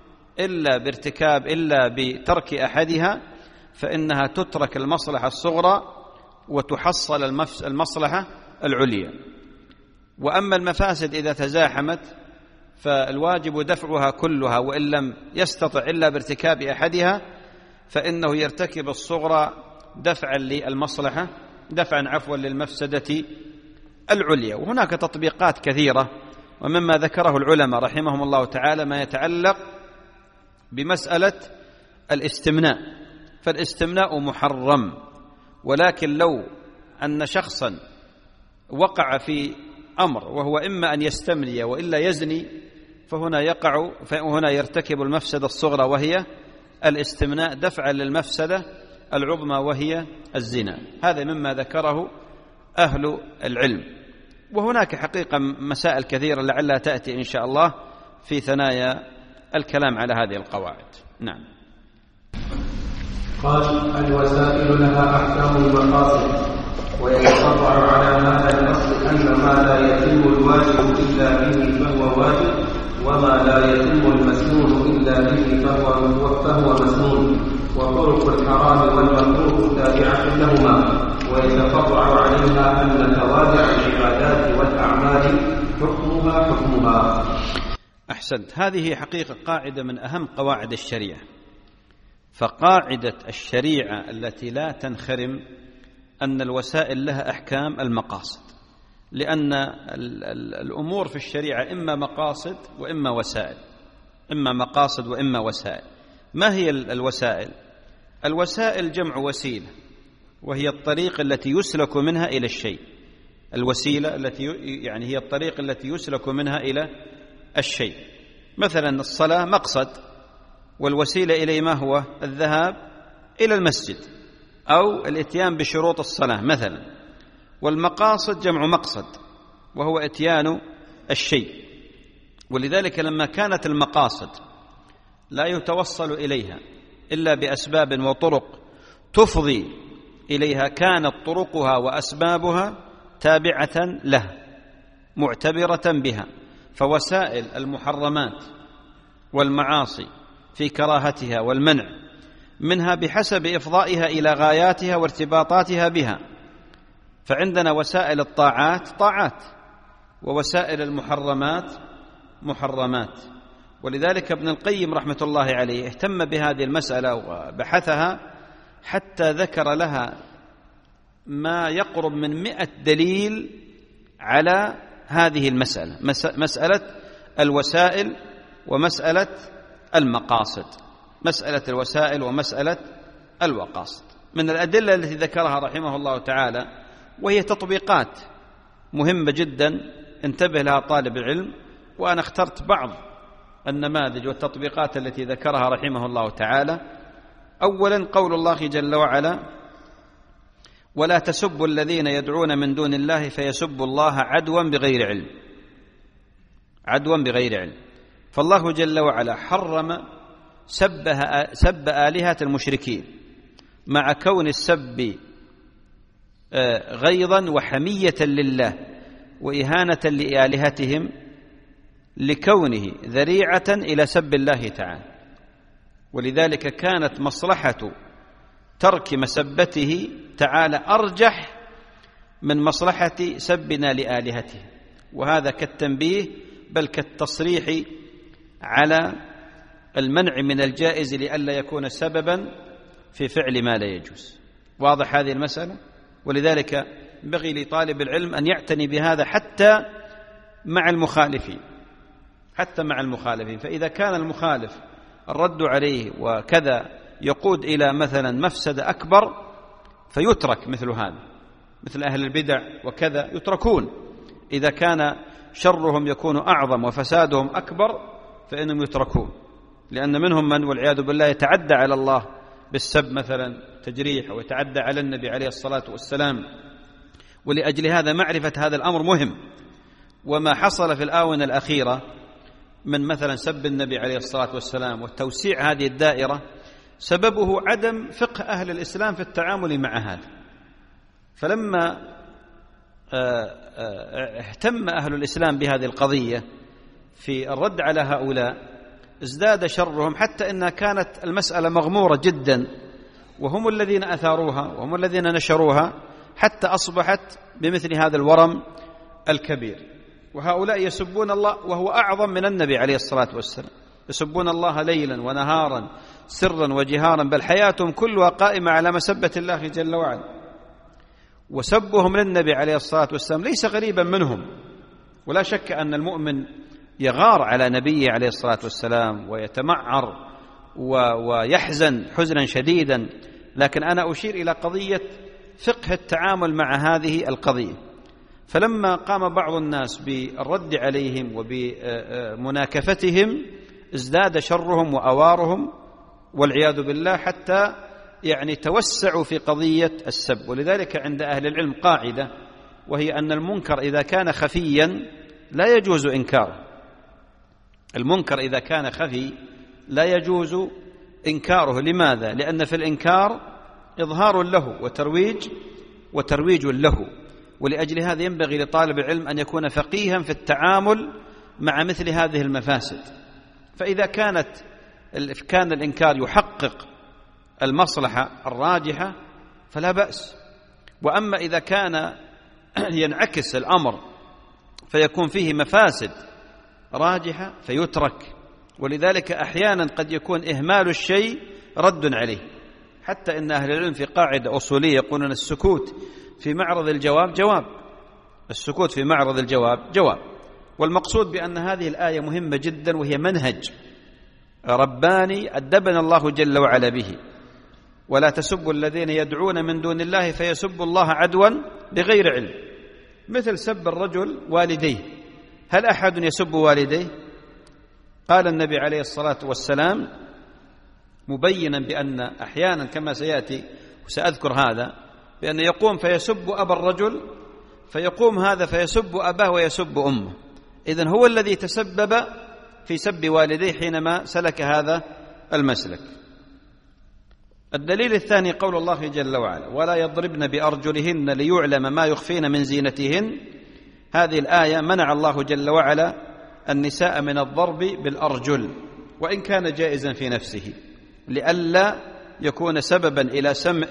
إلا بترك أحدها، فإنها تترك المصلحة الصغرى وتحصل المصلحة العليا. وأما المفاسد إذا تزاحمت فالواجب دفعها كلها، وإن لم يستطع إلا بارتكاب أحدها فإنه يرتكب الصغرى دفعا للمفسدة العليا. وهناك تطبيقات كثيرة، ومما ذكره العلماء رحمهم الله تعالى ما يتعلق بمسألة الاستمناء، فالاستمناء محرم، ولكن لو أن شخصا وقع في أمر وهو إما أن يستمني وإلا يزني، فهنا يرتكب المفسدة الصغرى وهي الاستمناء دفعا للمفسدة العظمى وهي الزنا. هذا مما ذكره أهل العلم. وهناك حقيقة مسائل كثيرة لعلها تأتي إن شاء الله في ثنايا الكلام على هذه القواعد. نعم. قال الوسائل لها أحكام المقاصد، ويتفرع على هذا الأصل أن ما لا يتم الواجب إلا به فهو واجب، وما لا يتم المسنون إلا به فهو مسنون، وطرق الحرام والمكروه تابعة لهما، ويتفرع عليها أن توابع العبادات والأعمال حكمها. أحسنت. هذه حقيقة قاعدة من أهم قواعد الشريعة. فقاعدة الشريعة التي لا تنخرم أن الوسائل لها أحكام المقاصد، لأن الأمور في الشريعة إما مقاصد وإما وسائل، إما مقاصد وإما وسائل. ما هي الوسائل؟ الوسائل جمع وسيلة، وهي الطريق التي يسلك منها إلى الشيء. الوسيلة التي يعني هي الطريق التي يسلك منها إلى الشيء. مثلا الصلاة مقصد، والوسيلة إليه ما هو؟ الذهاب إلى المسجد أو الإتيان بشروط الصلاة مثلا. والمقاصد جمع مقصد، وهو إتيان الشيء. ولذلك لما كانت المقاصد لا يتوصل إليها إلا بأسباب وطرق تفضي إليها، كانت طرقها وأسبابها تابعة لها معتبرة بها. فوسائل المحرمات والمعاصي في كراهتها والمنع منها بحسب إفضائها إلى غاياتها وارتباطاتها بها. فعندنا وسائل الطاعات طاعات، ووسائل المحرمات محرمات. ولذلك ابن القيم رحمة الله عليه اهتم بهذه المسألة وبحثها حتى ذكر لها ما يقرب من 100 دليل على هذه المسألة، مسألة الوسائل ومسألة المقاصد، مسألة الوسائل ومسألة الوقاصد. من الأدلة التي ذكرها رحمه الله تعالى، وهي تطبيقات مهمة جدا انتبه لها طالب العلم، وأنا اخترت بعض النماذج والتطبيقات التي ذكرها رحمه الله تعالى. أولا قول الله جل وعلا: ولا تسبوا الذين يدعون من دون الله فيسبوا الله عدوا بغير علم. عدوا بغير علم. فالله جل وعلا حرم سب آلهة المشركين، مع كون السب غيظا وحمية لله وإهانة لآلهتهم، لكونه ذريعة إلى سب الله تعالى. ولذلك كانت مصلحة ترك مسبته تعالى أرجح من مصلحة سبنا لآلهته، وهذا كالتنبيه بل كالتصريح على المنع من الجائز لئلا يكون سببا في فعل ما لا يجوز. واضح هذه المسألة؟ ولذلك ينبغي لطالب العلم أن يعتني بهذا حتى مع المخالفين، حتى مع المخالفين. فإذا كان المخالف الرد عليه وكذا يقود إلى مثلا مفسدة أكبر فيترك مثل هذا، مثل أهل البدع وكذا يتركون. إذا كان شرهم يكون أعظم وفسادهم أكبر فإنهم يتركون، لأن منهم من والعياذ بالله يتعدى على الله بالسب مثلا تجريح، ويتعدى على النبي عليه الصلاة والسلام. ولأجل هذا معرفة هذا الأمر مهم. وما حصل في الآونة الأخيرة من مثلا سب النبي عليه الصلاة والسلام والتوسيع هذه الدائرة سببه عدم فقه أهل الإسلام في التعامل مع هذا. فلما اهتم أهل الإسلام بهذه القضية في الرد على هؤلاء ازداد شرهم، حتى إنها كانت المسألة مغمورة جدا، وهم الذين أثاروها وهم الذين نشروها، حتى أصبحت بمثل هذا الورم الكبير. وهؤلاء يسبون الله وهو أعظم من النبي عليه الصلاة والسلام، يسبون الله ليلا ونهارا سرا وجهارا، بل حياتهم كلها قائمة على مسبة الله جل وعلا. وسبهم للنبي عليه الصلاة والسلام ليس غريبا منهم، ولا شك أن المؤمن يغار على نبيه عليه الصلاة والسلام ويتمعر ويحزن حزنا شديدا. لكن أنا أشير إلى قضية فقه التعامل مع هذه القضية. فلما قام بعض الناس بالرد عليهم وبمناكفتهم ازداد شرهم وأوارهم والعياذ بالله، حتى يعني توسعوا في قضية السب. ولذلك عند أهل العلم قاعدة، وهي أن المنكر إذا كان خفيا لا يجوز إنكاره. المنكر إذا كان خفي لا يجوز إنكاره. لماذا؟ لأن في الإنكار إظهار له وترويج له. ولأجل هذا ينبغي لطالب العلم أن يكون فقيها في التعامل مع مثل هذه المفاسد. فإذا كان الإنكار يحقق المصلحة الراجحة فلا بأس. وأما إذا كان ينعكس الأمر فيكون فيه مفاسد راجحة فيترك. ولذلك أحيانا قد يكون إهمال الشيء رد عليه، حتى إن أهل العلم في قاعدة أصولية يقولون السكوت في معرض الجواب جواب، السكوت في معرض الجواب جواب. والمقصود بأن هذه الآية مهمة جدا، وهي منهج رباني أدبنا الله جل وعلا به. ولا تسبوا الذين يدعون من دون الله فيسبوا الله عدوا بغير علم. مثل سب الرجل والديه، هل أحد يسب والديه؟ قال النبي عليه الصلاة والسلام مبينا بأن أحيانا كما سيأتي وسأذكر هذا، بأن يقوم فيسب أبا الرجل، فيقوم هذا فيسب أباه ويسب أمه. إذن هو الذي تسبب في سب والديه حينما سلك هذا المسلك. الدليل الثاني قول الله جل وعلا: ولا يضربن بأرجلهن ليعلم ما يخفين من زينتهن. هذه الآية منع الله جل وعلا النساء من الضرب بالأرجل، وإن كان جائزا في نفسه، لئلا يكون سببا إلى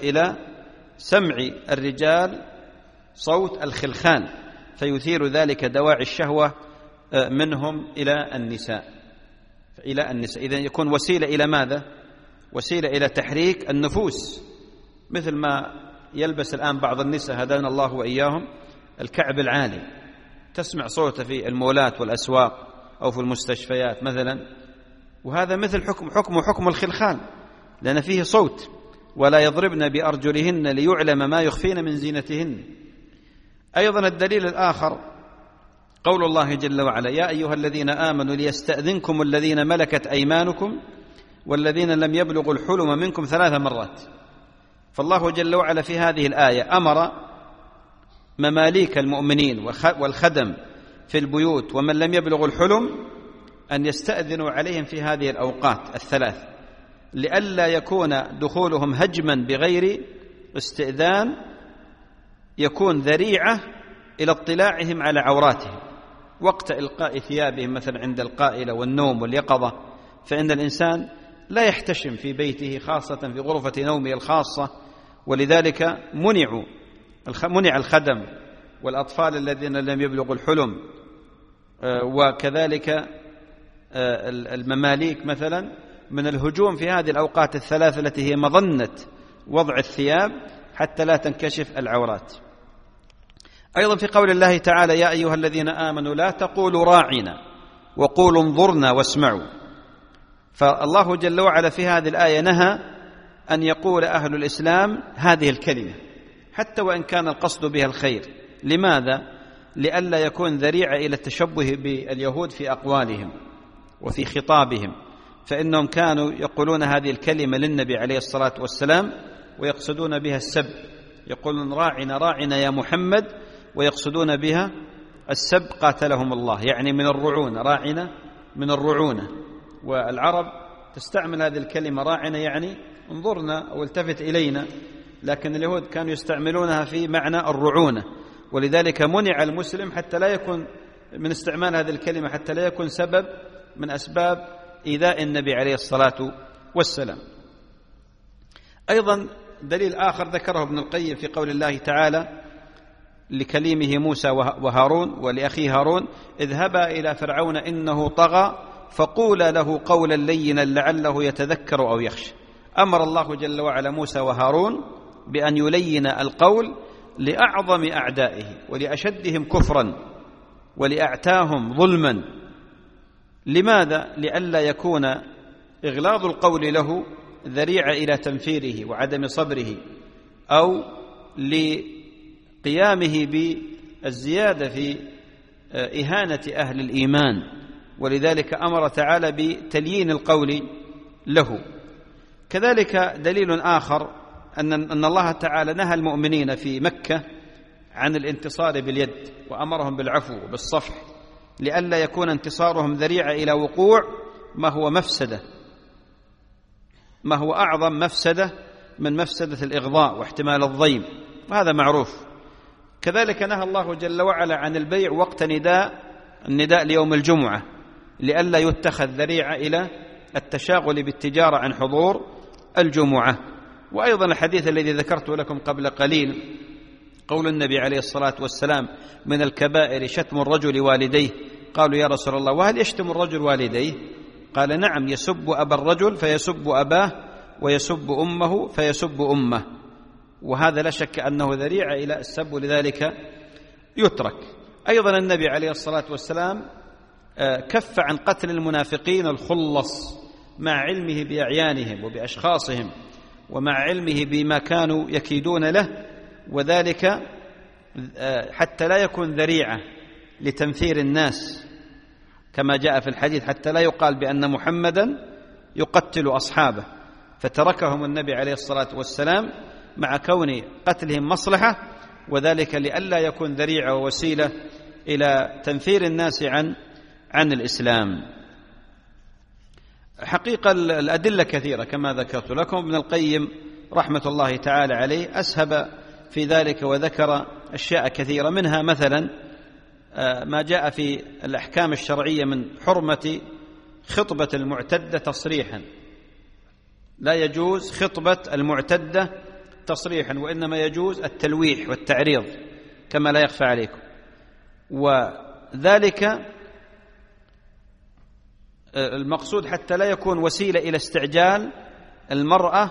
سمع الرجال صوت الخلخال فيثير ذلك دواعي الشهوة منهم إلى النساء. إذن يكون وسيلة إلى ماذا؟ وسيلة إلى تحريك النفوس، مثل ما يلبس الآن بعض النساء هدانا الله وإياهم الكعب العالي، تسمع صوته في المولات والأسواق أو في المستشفيات مثلا، وهذا مثل حكم الخلخال، لأن فيه صوت. ولا يضربن بأرجلهن ليعلم ما يخفين من زينتهن. أيضا الدليل الآخر قول الله جل وعلا: يا أيها الذين آمنوا ليستأذنكم الذين ملكت أيمانكم والذين لم يبلغوا الحلم منكم 3 مرات. فالله جل وعلا في هذه الآية أمر مماليك المؤمنين والخدم في البيوت ومن لم يبلغوا الحلم أن يستأذنوا عليهم في هذه الأوقات 3، لئلا يكون دخولهم هجما بغير استئذان يكون ذريعة إلى اطلاعهم على عوراتهم وقت إلقاء ثيابهم مثلا عند القائلة والنوم واليقظة. فإن الإنسان لا يحتشم في بيته، خاصة في غرفة نومه الخاصة، ولذلك منع الخدم والأطفال الذين لم يبلغوا الحلم، وكذلك المماليك مثلا، من الهجوم في هذه الأوقات 3 التي هي مظنة وضع الثياب حتى لا تنكشف العورات. أيضا في قول الله تعالى: يا أيها الذين آمنوا لا تقولوا راعنا وقولوا انظرنا واسمعوا. فالله جل وعلا في هذه الآية نهى أن يقول أهل الإسلام هذه الكلمة حتى وإن كان القصد بها الخير. لماذا؟ لئلا يكون ذريعة إلى التشبه باليهود في أقوالهم وفي خطابهم، فإنهم كانوا يقولون هذه الكلمة للنبي عليه الصلاة والسلام ويقصدون بها السب، يقولون راعنا راعنا يا محمد، ويقصدون بها السب قاتلهم الله، يعني من الرعونة، راعنا من الرعونة. والعرب تستعمل هذه الكلمة راعنا يعني انظرنا أو التفت إلينا، لكن اليهود كانوا يستعملونها في معنى الرعونة، ولذلك منع المسلم حتى لا يكون من استعمال هذه الكلمة، حتى لا يكون سبب من أسباب إيذاء النبي عليه الصلاة والسلام. أيضا دليل آخر ذكره ابن القيم في قول الله تعالى لكليمه موسى وهارون ولأخيه هارون: اذهبا إلى فرعون إنه طغى فقولا له قولا لينا لعله يتذكر أو يخشى. أمر الله جل وعلا موسى وهارون بأن يلين القول لأعظم أعدائه ولأشدهم كفرا ولأعتاهم ظلما. لماذا؟ لئلا يكون إغلاظ القول له ذريعة إلى تنفيره وعدم صبره أو لقيامه بالزيادة في إهانة أهل الإيمان، ولذلك أمر تعالى بتليين القول له. كذلك دليل آخر أن الله تعالى نهى المؤمنين في مكة عن الانتصار باليد وأمرهم بالعفو وبالصفح، لئلا يكون انتصارهم ذريعة إلى وقوع ما هو مفسدة، ما هو أعظم مفسدة من مفسدة الإغضاء واحتمال الضيم، وهذا معروف. كذلك نهى الله جل وعلا عن البيع وقت النداء ليوم الجمعة، لئلا يتخذ ذريعة إلى التشاغل بالتجارة عن حضور الجمعة. وأيضا الحديث الذي ذكرته لكم قبل قليل قول النبي عليه الصلاة والسلام: من الكبائر شتم الرجل والديه. قالوا: يا رسول الله وهل يشتم الرجل والديه؟ قال: نعم، يسب أبا الرجل فيسب أباه ويسب أمه فيسب أمه، وهذا لا شك أنه ذريعة إلى السب، لذلك يترك. أيضا النبي عليه الصلاة والسلام كف عن قتل المنافقين الخلص مع علمه بأعيانهم وبأشخاصهم ومع علمه بما كانوا يكيدون له، وذلك حتى لا يكون ذريعة لتنفير الناس كما جاء في الحديث، حتى لا يقال بأن محمدا يقتل أصحابه، فتركهم النبي عليه الصلاة والسلام مع كون قتلهم مصلحة، وذلك لئلا يكون ذريعة ووسيلة إلى تنفير الناس عن الإسلام. حقيقة الأدلة كثيرة كما ذكرت لكم. ابن القيم رحمة الله تعالى عليه أسهب في ذلك وذكر أشياء كثيرة، منها مثلا ما جاء في الأحكام الشرعية من حرمة خطبة المعتدة تصريحا. لا يجوز خطبة المعتدة تصريحا، وإنما يجوز التلويح والتعريض كما لا يخفى عليكم، وذلك المقصود حتى لا يكون وسيلة إلى استعجال المرأة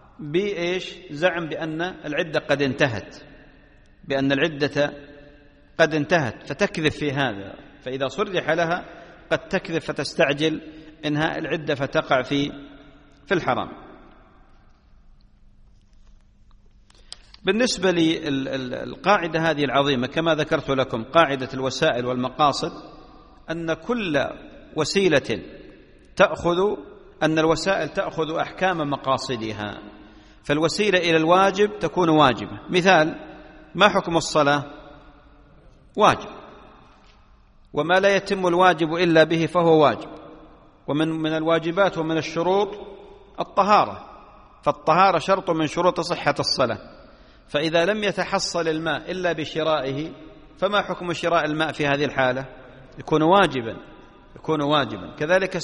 بإيش؟ زعم بأن العدة قد انتهت، بأن العدة قد انتهت فتكذب في هذا، فإذا صرح لها قد تكذب فتستعجل إنهاء العدة فتقع في الحرام. بالنسبة للقاعدة هذه العظيمة كما ذكرت لكم، قاعدة الوسائل والمقاصد، أن كل وسيلة أن الوسائل تأخذ أحكام مقاصدها، فالوسيلة إلى الواجب تكون واجبة. مثال: ما حكم الصلاة؟ واجب، وما لا يتم الواجب إلا به فهو واجب، ومن الواجبات ومن الشروط الطهارة، فالطهارة شرط من شروط صحة الصلاة، فإذا لم يتحصل الماء إلا بشرائه فما حكم شراء الماء في هذه الحالة؟ يكون واجبا. كذلك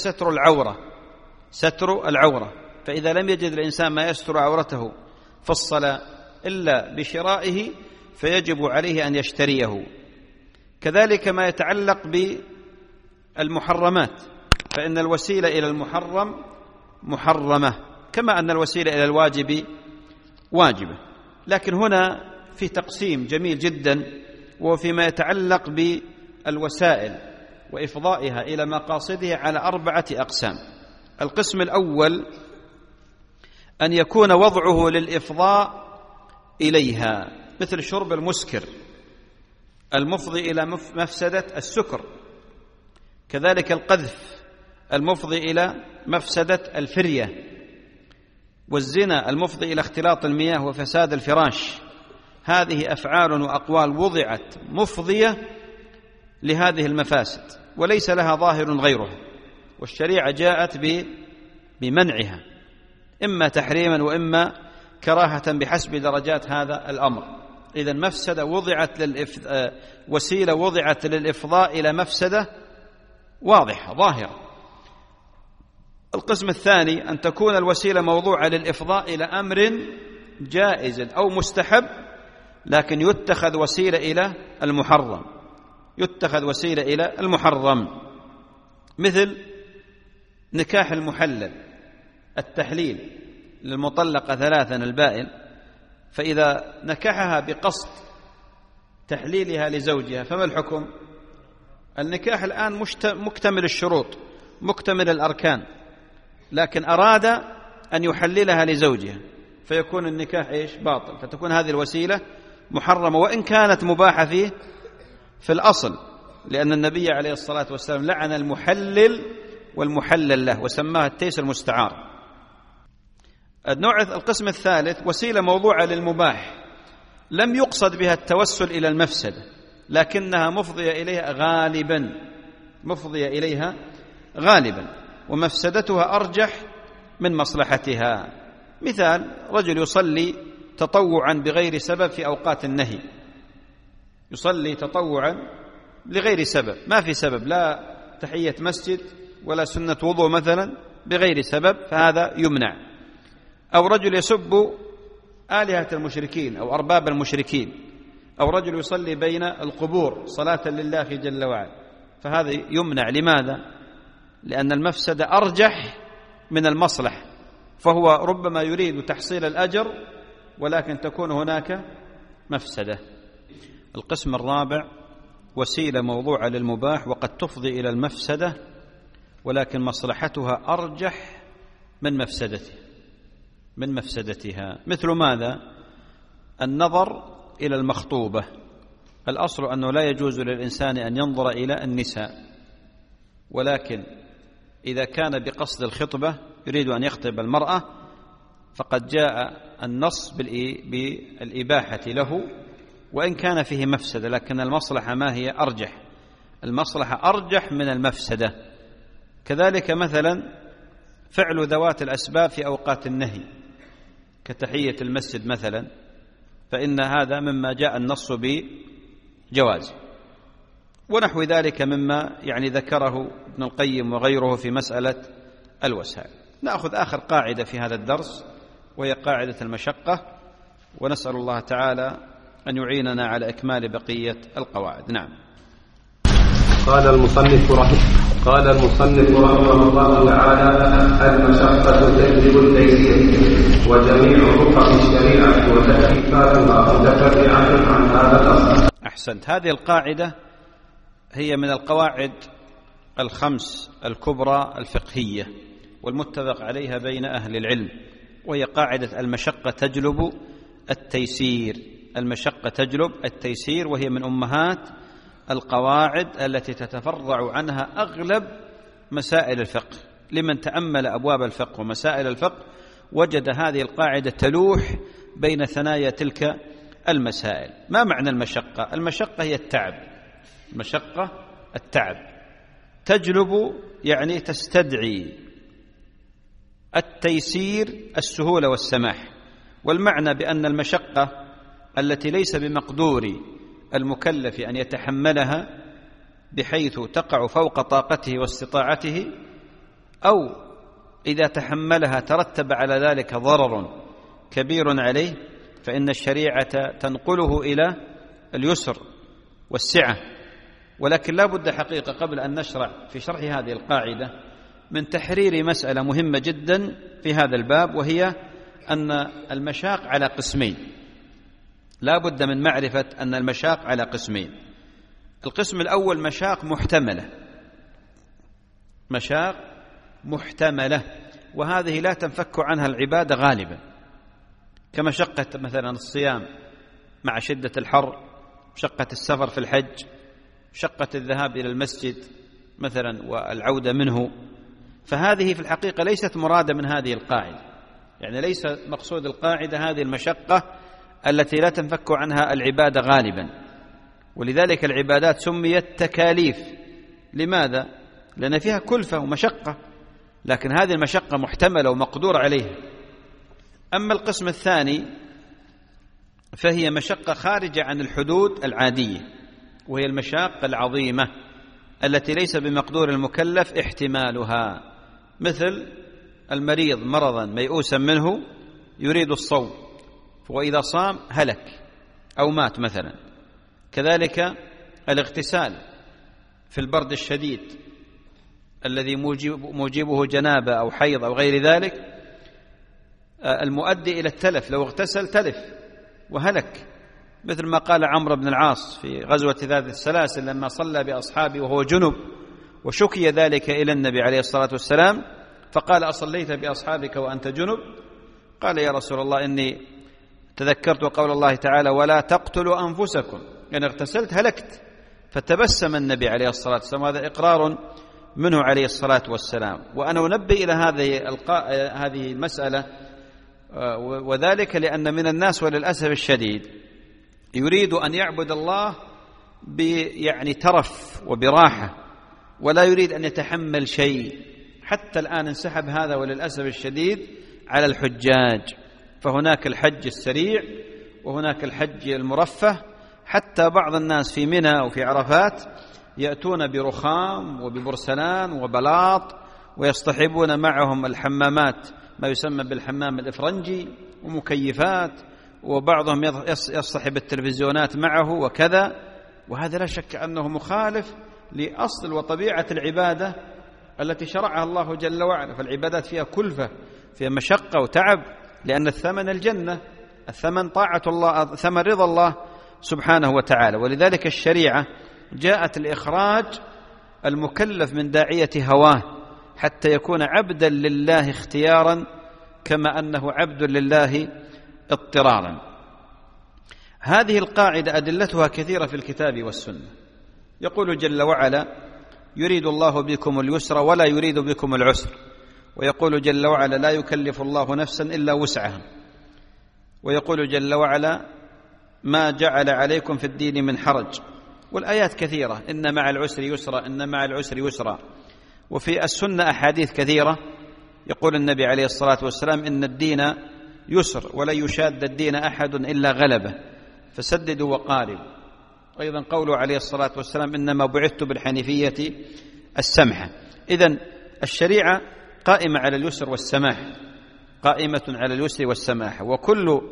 ستر العورة، فإذا لم يجد الإنسان ما يستر عورته في الصلاة إلا بشرائه فيجب عليه أن يشتريه. كذلك ما يتعلق بالمحرمات، فإن الوسيلة إلى المحرم محرمة، كما أن الوسيلة إلى الواجب واجبة. لكن هنا في تقسيم جميل جدا، وفيما يتعلق بالوسائل وإفضائها إلى مقاصدها على 4 أقسام. القسم الأول أن يكون وضعه للإفضاء إليها، مثل شرب المسكر المفضي إلى مفسدة السكر، كذلك القذف المفضي إلى مفسدة الفرية، والزنا المفضي إلى اختلاط المياه وفساد الفراش. هذه أفعال وأقوال وضعت مفضية لهذه المفاسد وليس لها ظاهر غيرها، والشريعة جاءت بمنعها، إما تحريما وإما كراهة بحسب درجات هذا الأمر. إذن مفسدة وسيلة وضعت للإفضاء إلى مفسدة واضحة ظاهرة. القسم الثاني أن تكون الوسيلة موضوعة للإفضاء إلى أمر جائز أو مستحب، لكن يتخذ وسيلة إلى المحرم، مثل نكاح المحلل، التحليل للمطلقة 3 البائن، فإذا نكحها بقصد تحليلها لزوجها فما الحكم؟ النكاح الآن مكتمل الشروط مكتمل الأركان، لكن أراد أن يحللها لزوجها فيكون النكاح باطل، فتكون هذه الوسيلة محرمة وإن كانت مباحة في الأصل، لأن النبي عليه الصلاة والسلام لعن المحلل والمحلل له وسماها التيس المستعار. القسم الثالث وسيلة موضوعة للمباح لم يقصد بها التوسل إلى المفسدة، لكنها مفضية إليها غالبا ومفسدتها أرجح من مصلحتها. مثال: رجل يصلي تطوعا بغير سبب في أوقات النهي، يصلي تطوعا لغير سبب، ما في سبب، لا تحية مسجد ولا سنة وضوء مثلا، بغير سبب، فهذا يمنع. أو رجل يسب آلهة المشركين أو أرباب المشركين، أو رجل يصلي بين القبور صلاة لله جل وعلا، فهذا يمنع. لماذا؟ لأن المفسدة أرجح من المصلحة، فهو ربما يريد تحصيل الأجر ولكن تكون هناك مفسدة. القسم الرابع وسيلة موضوعة للمباح وقد تفضي إلى المفسدة ولكن مصلحتها أرجح من مفسدتها. مثل ماذا؟ النظر إلى المخطوبة، الأصل أنه لا يجوز للإنسان أن ينظر إلى النساء، ولكن إذا كان بقصد الخطبة يريد أن يخطب المرأة فقد جاء النص بالإباحة له وإن كان فيه مفسدة، لكن المصلحة ما هي أرجح؟ المصلحة أرجح من المفسدة. كذلك مثلا فعل ذوات الأسباب في أوقات النهي كتحية المسجد مثلا، فإن هذا مما جاء النص بجواز، ونحو ذلك مما ذكره ابن القيم وغيره في مسألة الوسائل. نأخذ آخر قاعدة في هذا الدرس وهي قاعدة المشقة، ونسأل الله تعالى أن يعيننا على إكمال بقية القواعد. نعم. قال المصنف رحمه الله تعالى: المشقة تجلب التيسير، وجميع رخص الشريعة وتكليفاتها متفرعة عن هذا الأصل. أحسنت. هذه القاعدة هي من القواعد الخمس الكبرى الفقهية والمتفق عليها بين أهل العلم، وهي قاعدة المشقة تجلب التيسير. المشقة تجلب التيسير، وهي من أمهات القواعد التي تتفرع عنها أغلب مسائل الفقه. لمن تأمل أبواب الفقه ومسائل الفقه وجد هذه القاعدة تلوح بين ثنايا تلك المسائل. ما معنى المشقة؟ المشقة هي التعب. المشقة التعب. تجلب يعني تستدعي التيسير السهولة والسماح. والمعنى بأن المشقة التي ليس بمقدور المكلف أن يتحملها بحيث تقع فوق طاقته واستطاعته، أو إذا تحملها ترتب على ذلك ضرر كبير عليه، فإن الشريعة تنقله إلى اليسر والسعة. ولكن لا بد حقيقة قبل أن نشرع في شرح هذه القاعدة من تحرير مسألة مهمة جدا في هذا الباب، وهي أن المشاق على قسمين. لا بد من معرفة أن المشاق على قسمين. القسم الأول مشاق محتملة. مشاق محتملة، وهذه لا تنفك عنها العبادة غالبا، كمشقة مثلا الصيام مع شدة الحر، مشقة السفر في الحج، مشقة الذهاب إلى المسجد مثلا والعودة منه. فهذه في الحقيقة ليست مرادة من هذه القاعدة، يعني ليس مقصود القاعدة هذه المشقة التي لا تنفك عنها العبادة غالبا. ولذلك العبادات سميت تكاليف. لماذا؟ لأن فيها كلفة ومشقة، لكن هذه المشقة محتملة ومقدور عليها. أما القسم الثاني فهي مشقة خارجة عن الحدود العادية، وهي المشاق العظيمة التي ليس بمقدور المكلف احتمالها، مثل المريض مرضا ميؤوسا منه يريد الصوم، وإذا صام هلك أو مات مثلا. كذلك الاغتسال في البرد الشديد الذي موجبه جنابة أو حيض أو غير ذلك، المؤدي إلى التلف. لو اغتسل تلف وهلك، مثل ما قال عمرو بن العاص في غزوة ذات السلاسل لما صلى بأصحابه وهو جنب، وشكي ذلك إلى النبي عليه الصلاة والسلام، فقال: أصليت بأصحابك وأنت جنب؟ قال: يا رسول الله إني تذكرت قول الله تعالى: ولا تقتلوا أنفسكم، يعني اغتسلت هلكت. فتبسم النبي عليه الصلاة والسلام، هذا إقرار منه عليه الصلاة والسلام. وأنا أنبه إلى هذه المسألة، وذلك لأن من الناس وللأسف الشديد يريد أن يعبد الله يعني ترف وبراحة، ولا يريد أن يتحمل شيء. حتى الآن انسحب هذا وللأسف الشديد على الحجاج، فهناك الحج السريع وهناك الحج المرفه. حتى بعض الناس في منى وفي عرفات يأتون برخام وببرسلان وبلاط، ويصطحبون معهم الحمامات ما يسمى بالحمام الإفرنجي ومكيفات، وبعضهم يصطحب التلفزيونات معه وكذا. وهذا لا شك أنه مخالف لأصل وطبيعة العبادة التي شرعها الله جل وعلا. فالعبادات فيها كلفة، فيها مشقة وتعب، لأن الثمن الجنة، الثمن طاعة الله، ثمن رضا الله سبحانه وتعالى. ولذلك الشريعة جاءت لإخراج المكلف من داعية هواه حتى يكون عبدا لله اختيارا، كما أنه عبد لله اضطرارا. هذه القاعدة أدلتها كثيرة في الكتاب والسنة. يقول جل وعلا: يريد الله بكم اليسر ولا يريد بكم العسر. ويقول جل وعلا: لا يكلف الله نفسا إلا وسعها. ويقول جل وعلا: ما جعل عليكم في الدين من حرج. والآيات كثيرة: إن مع العسر يسرا، إن مع العسر يسرا. وفي السنة أحاديث كثيرة يقول النبي عليه الصلاة والسلام: إن الدين يسر ولن يشاد الدين أحد إلا غلبه فسددوا وقاربوا. أيضا قوله عليه الصلاة والسلام: إنما بعثت بالحنيفية السمحة. إذن الشريعة قائمة على اليسر والسماح، قائمة على اليسر والسماحة. وكل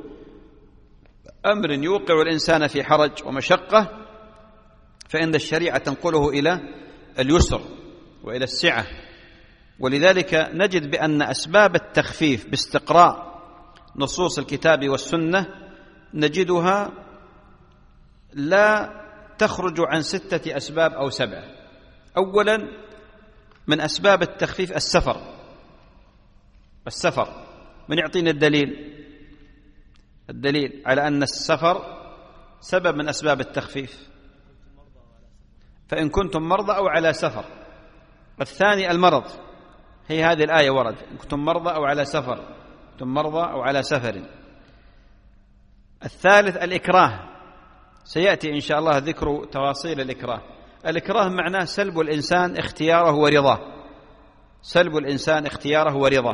أمر يوقع الإنسان في حرج ومشقة فإن الشريعة تنقله إلى اليسر وإلى السعة. ولذلك نجد بأن أسباب التخفيف باستقراء نصوص الكتاب والسنة نجدها لا تخرج عن 6 أسباب أو 7. أولا من أسباب التخفيف السفر. من يعطينا الدليل على أن السفر سبب من أسباب التخفيف؟ فإن كنتم مرضى أو على سفر. الثاني المرض، هي هذه الآية ورد: إن كنتم مرضى أو على سفر، كنتم مرضى أو على سفر. الثالث الإكراه، سيأتي إن شاء الله ذكر تفاصيل الإكراه. الإكراه معناه سلب الإنسان اختياره ورضاه،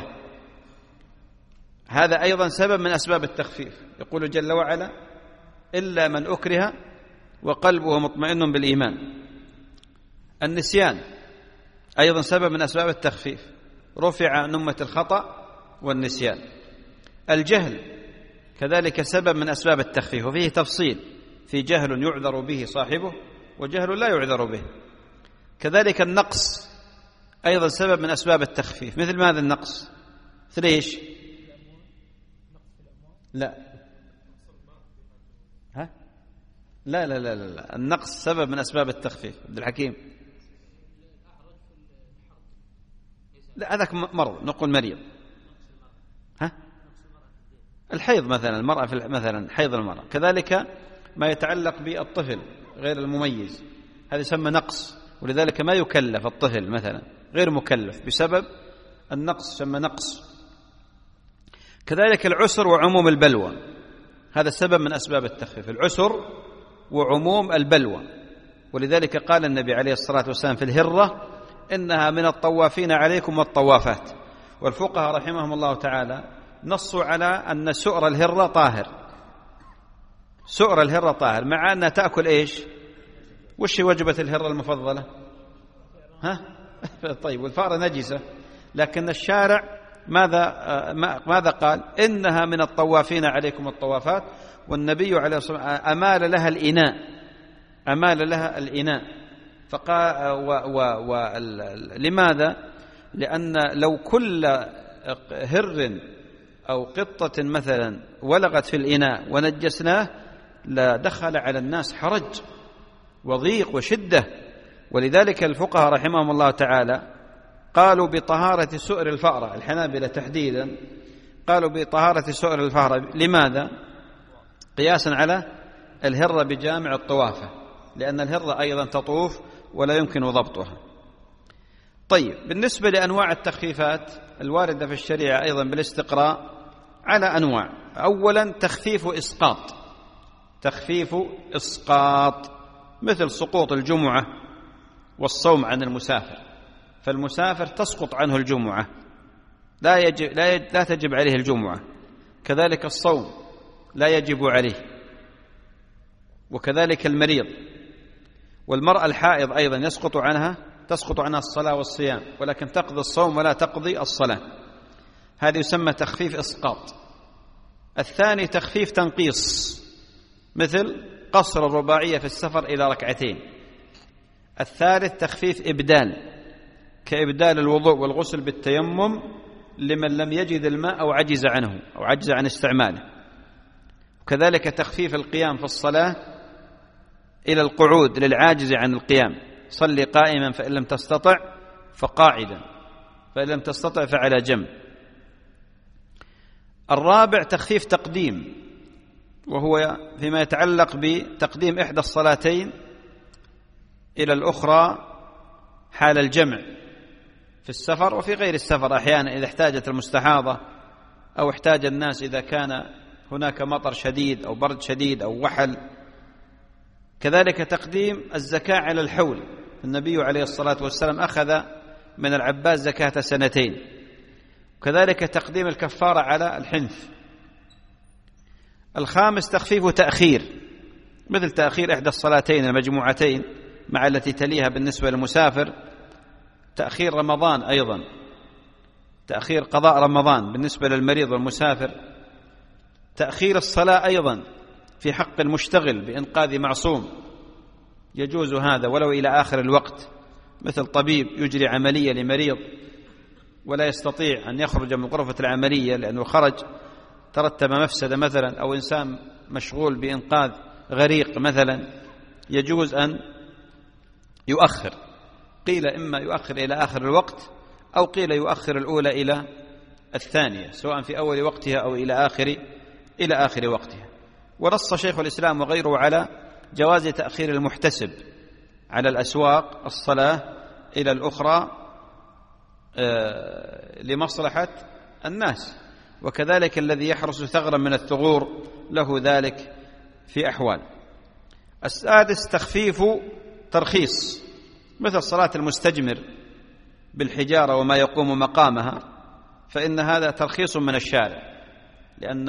هذا أيضا سبب من أسباب التخفيف. يقول جل وعلا: إلا من أكره وقلبه مطمئن بالإيمان. النسيان أيضا سبب من أسباب التخفيف، رفع نمة الخطأ والنسيان. الجهل كذلك سبب من أسباب التخفيف، وفيه تفصيل: في جهل يعذر به صاحبه وجهل لا يعذر به. كذلك النقص أيضا سبب من أسباب التخفيف. مثل ماذا النقص؟ مثل إيش؟ لا النقص سبب من أسباب التخفيف. عبد الحكيم، لا هذاك مرض، نقول مريض. الحيض مثلا، المرأة مثلا حيض المرأة. كذلك ما يتعلق بالطفل غير المميز، هذا يسمى نقص، ولذلك ما يكلف الطفل مثلا، غير مكلف بسبب النقص، يسمى نقص. كذلك العسر وعموم البلوى، هذا سبب من أسباب التخفيف، العسر وعموم البلوى. ولذلك قال النبي عليه الصلاة والسلام في الهرة: إنها من الطوافين عليكم والطوافات. والفقهاء رحمهم الله تعالى نصوا على أن سؤر الهرة طاهر، مع أنها تأكل إيش؟ وش وجبة الهرة المفضلة؟ طيب، والفأرة نجسة، لكن الشارع ماذا قال؟ إنها من الطوافين عليكم الطوافات. والنبي عليه الصلاة والسلام أمال لها الإناء فقال لماذا؟ لأن لو كل هر أو قطة مثلا ولغت في الإناء ونجسناه لدخل على الناس حرج وضيق وشدة. ولذلك الفقهاء رحمهم الله تعالى قالوا بطهارة سؤر الفأرة، الحنابلة تحديدا قالوا بطهارة سؤر الفأرة. لماذا؟ قياسا على الهرة بجامع الطوافة، لأن الهرة أيضا تطوف ولا يمكن ضبطها. طيب، بالنسبة لأنواع التخفيفات الواردة في الشريعة أيضا بالاستقراء على أنواع. أولا تخفيف إسقاط، مثل سقوط الجمعة والصوم عن المسافر، فالمسافر تسقط عنه الجمعة، لا تجب عليه الجمعة. كذلك الصوم لا يجب عليه، وكذلك المريض. والمرأة الحائض أيضا تسقط عنها الصلاة والصيام، ولكن تقضي الصوم ولا تقضي الصلاة. هذا يسمى تخفيف إسقاط. الثاني تخفيف تنقيص، مثل قصر الرباعية في السفر إلى 2 ركعات. الثالث تخفيف إبدال، كإبدال الوضوء والغسل بالتيمم لمن لم يجد الماء أو عجز عنه أو عجز عن استعماله. وكذلك تخفيف القيام في الصلاة إلى القعود للعاجز عن القيام، صلي قائما فإن لم تستطع فقاعدا، فإن لم تستطع فعلى جنب. الرابع تخفيف تقديم، وهو فيما يتعلق بتقديم إحدى الصلاتين إلى الأخرى حال الجمع في السفر وفي غير السفر، أحيانا إذا احتاجت المستحاضة أو احتاج الناس إذا كان هناك مطر شديد أو برد شديد أو وحل. كذلك تقديم الزكاة على الحول، النبي عليه الصلاة والسلام أخذ من العباس زكاة 2. وكذلك تقديم الكفارة على الحنث. الخامس تخفيف تأخير، مثل تأخير إحدى الصلاتين المجموعتين مع التي تليها بالنسبة للمسافر، تأخير رمضان أيضا، تأخير قضاء رمضان بالنسبة للمريض والمسافر، تأخير الصلاة أيضا في حق المشتغل بإنقاذ معصوم، يجوز هذا ولو إلى آخر الوقت، مثل طبيب يجري عملية لمريض ولا يستطيع أن يخرج من غرفة العملية لأنه خرج ترتب مفسدة مثلا، أو إنسان مشغول بإنقاذ غريق مثلا، يجوز أن يؤخر، قيل إما يؤخر إلى آخر الوقت أو قيل يؤخر الأولى إلى الثانية، سواء في أول وقتها أو إلى آخر وقتها. ونص شيخ الإسلام وغيره على جواز تأخير المحتسب على الأسواق الصلاة إلى الأخرى لمصلحة الناس، وكذلك الذي يحرس ثغرا من الثغور له ذلك في أحوال. السادس تخفيف ترخيص، مثل صلاة المستجمر بالحجارة وما يقوم مقامها، فإن هذا ترخيص من الشارع، لأن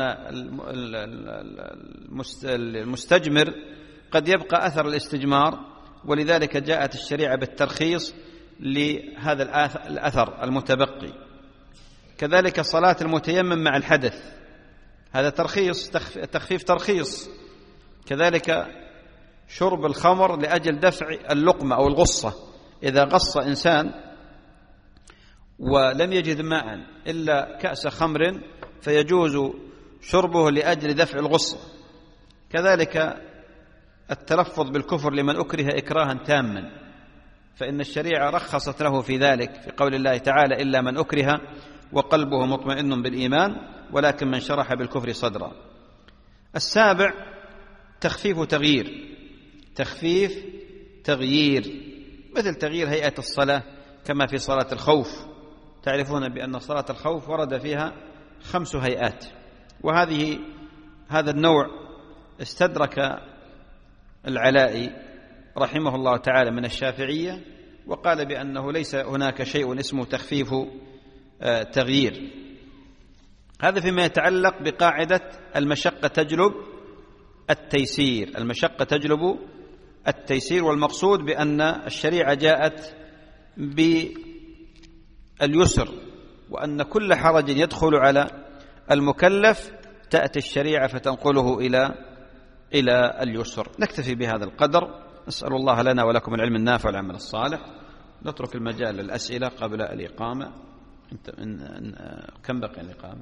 المستجمر قد يبقى أثر الاستجمار، ولذلك جاءت الشريعة بالترخيص لهذا الأثر المتبقي. كذلك صلاة المتيمم مع الحدث، هذا ترخيص، تخفيف ترخيص. كذلك شرب الخمر لأجل دفع اللقمة أو الغصة، إذا غص إنسان ولم يجد ماء إلا كأس خمر فيجوز شربه لأجل دفع الغصة. كذلك التلفظ بالكفر لمن أكره إكراها تاما، فإن الشريعة رخصت له في ذلك في قول الله تعالى: إلا من أكره وقلبه مطمئن بالإيمان ولكن من شرح بالكفر صدرا. السابع تخفيف تغيير، مثل تغيير هيئة الصلاة كما في صلاة الخوف. تعرفون بأن صلاة الخوف ورد فيها 5 هيئات، هذا النوع استدرك العلائي رحمه الله تعالى من الشافعية، وقال بأنه ليس هناك شيء اسمه تخفيف تغيير. هذا فيما يتعلق بقاعدة المشقة تجلب التيسير، والمقصود بأن الشريعة جاءت باليسر، وأن كل حرج يدخل على المكلف تأتي الشريعة فتنقله إلى اليسر. نكتفي بهذا القدر، نسأل الله لنا ولكم العلم النافع والعمل الصالح. نترك المجال للأسئلة قبل الإقامة. كم بقي الإقامة؟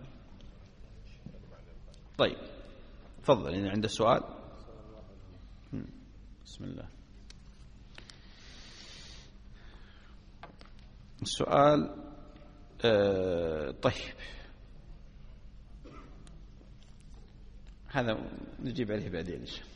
طيب تفضل، إن عند السؤال. بسم الله. السؤال طيب، هذا نجيب عليه بعدين إن شاء الله.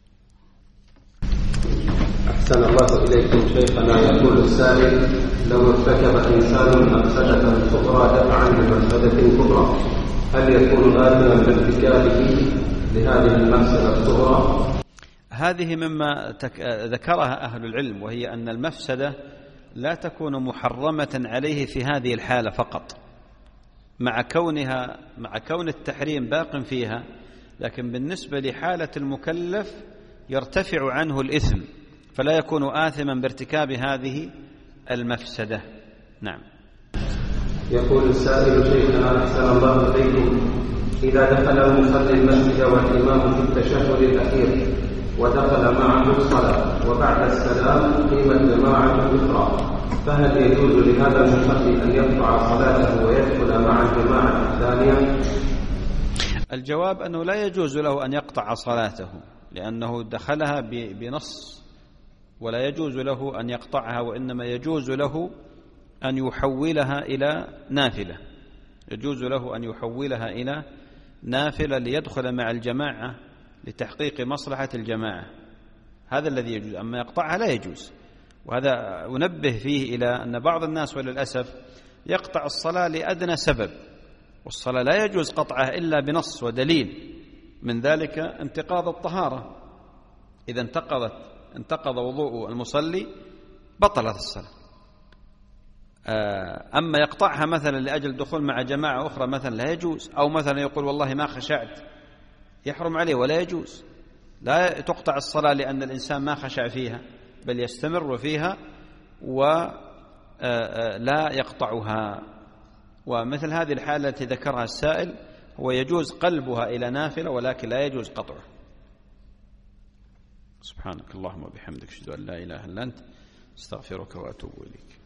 أحسن الله إليكم شيخنا. يقول السائل: لو ارتكب إنسان مفسدة صغرى دفعا لمفسدة كبرى، هل يكون آثما بارتكابه لهذه المفسدة الصغرى؟ هذه مما ذكرها أهل العلم، وهي أن المفسدة لا تكون محرمة عليه في هذه الحالة فقط، مع كون التحريم باق فيها، لكن بالنسبة لحالة المكلف يرتفع عنه الإثم، فلا يكون آثما بارتكاب هذه المفسدة. نعم. يقول السائل: شيخنا أحسن الله إليكم، إذا دخل المصلي المسجد والإمام في التشهد الأخير ودخل معه الصلاة وبعد السلام قيمت جماعة أخرى، فهل يجوز لهذا المصلي أن يقطع صلاته ويدخل مع الجماعة الثانية؟ الجواب أنه لا يجوز له أن يقطع صلاته، لأنه دخلها بنص، ولا يجوز له أن يقطعها، وإنما يجوز له أن يحولها إلى نافلة ليدخل مع الجماعة لتحقيق مصلحة الجماعة. هذا الذي يجوز، أما يقطعها لا يجوز. وهذا أنبه فيه إلى أن بعض الناس وللأسف يقطع الصلاة لأدنى سبب، والصلاة لا يجوز قطعها إلا بنص ودليل، من ذلك انتقاض الطهارة. إذا انتقض وضوء المصلي بطلت الصلاة. أما يقطعها مثلا لأجل دخول مع جماعة أخرى مثلا لا يجوز، أو مثلا يقول والله ما خشعت، يحرم عليه ولا يجوز. لا تقطع الصلاة لأن الإنسان ما خشع فيها، بل يستمر فيها ولا يقطعها. ومثل هذه الحالة التي ذكرها السائل هو يجوز قلبها إلى نافلة، ولكن لا يجوز قطعها. سبحانك اللهم وبحمدك، أشهد أن لا إله إلا أنت، استغفرك وأتوب إليك.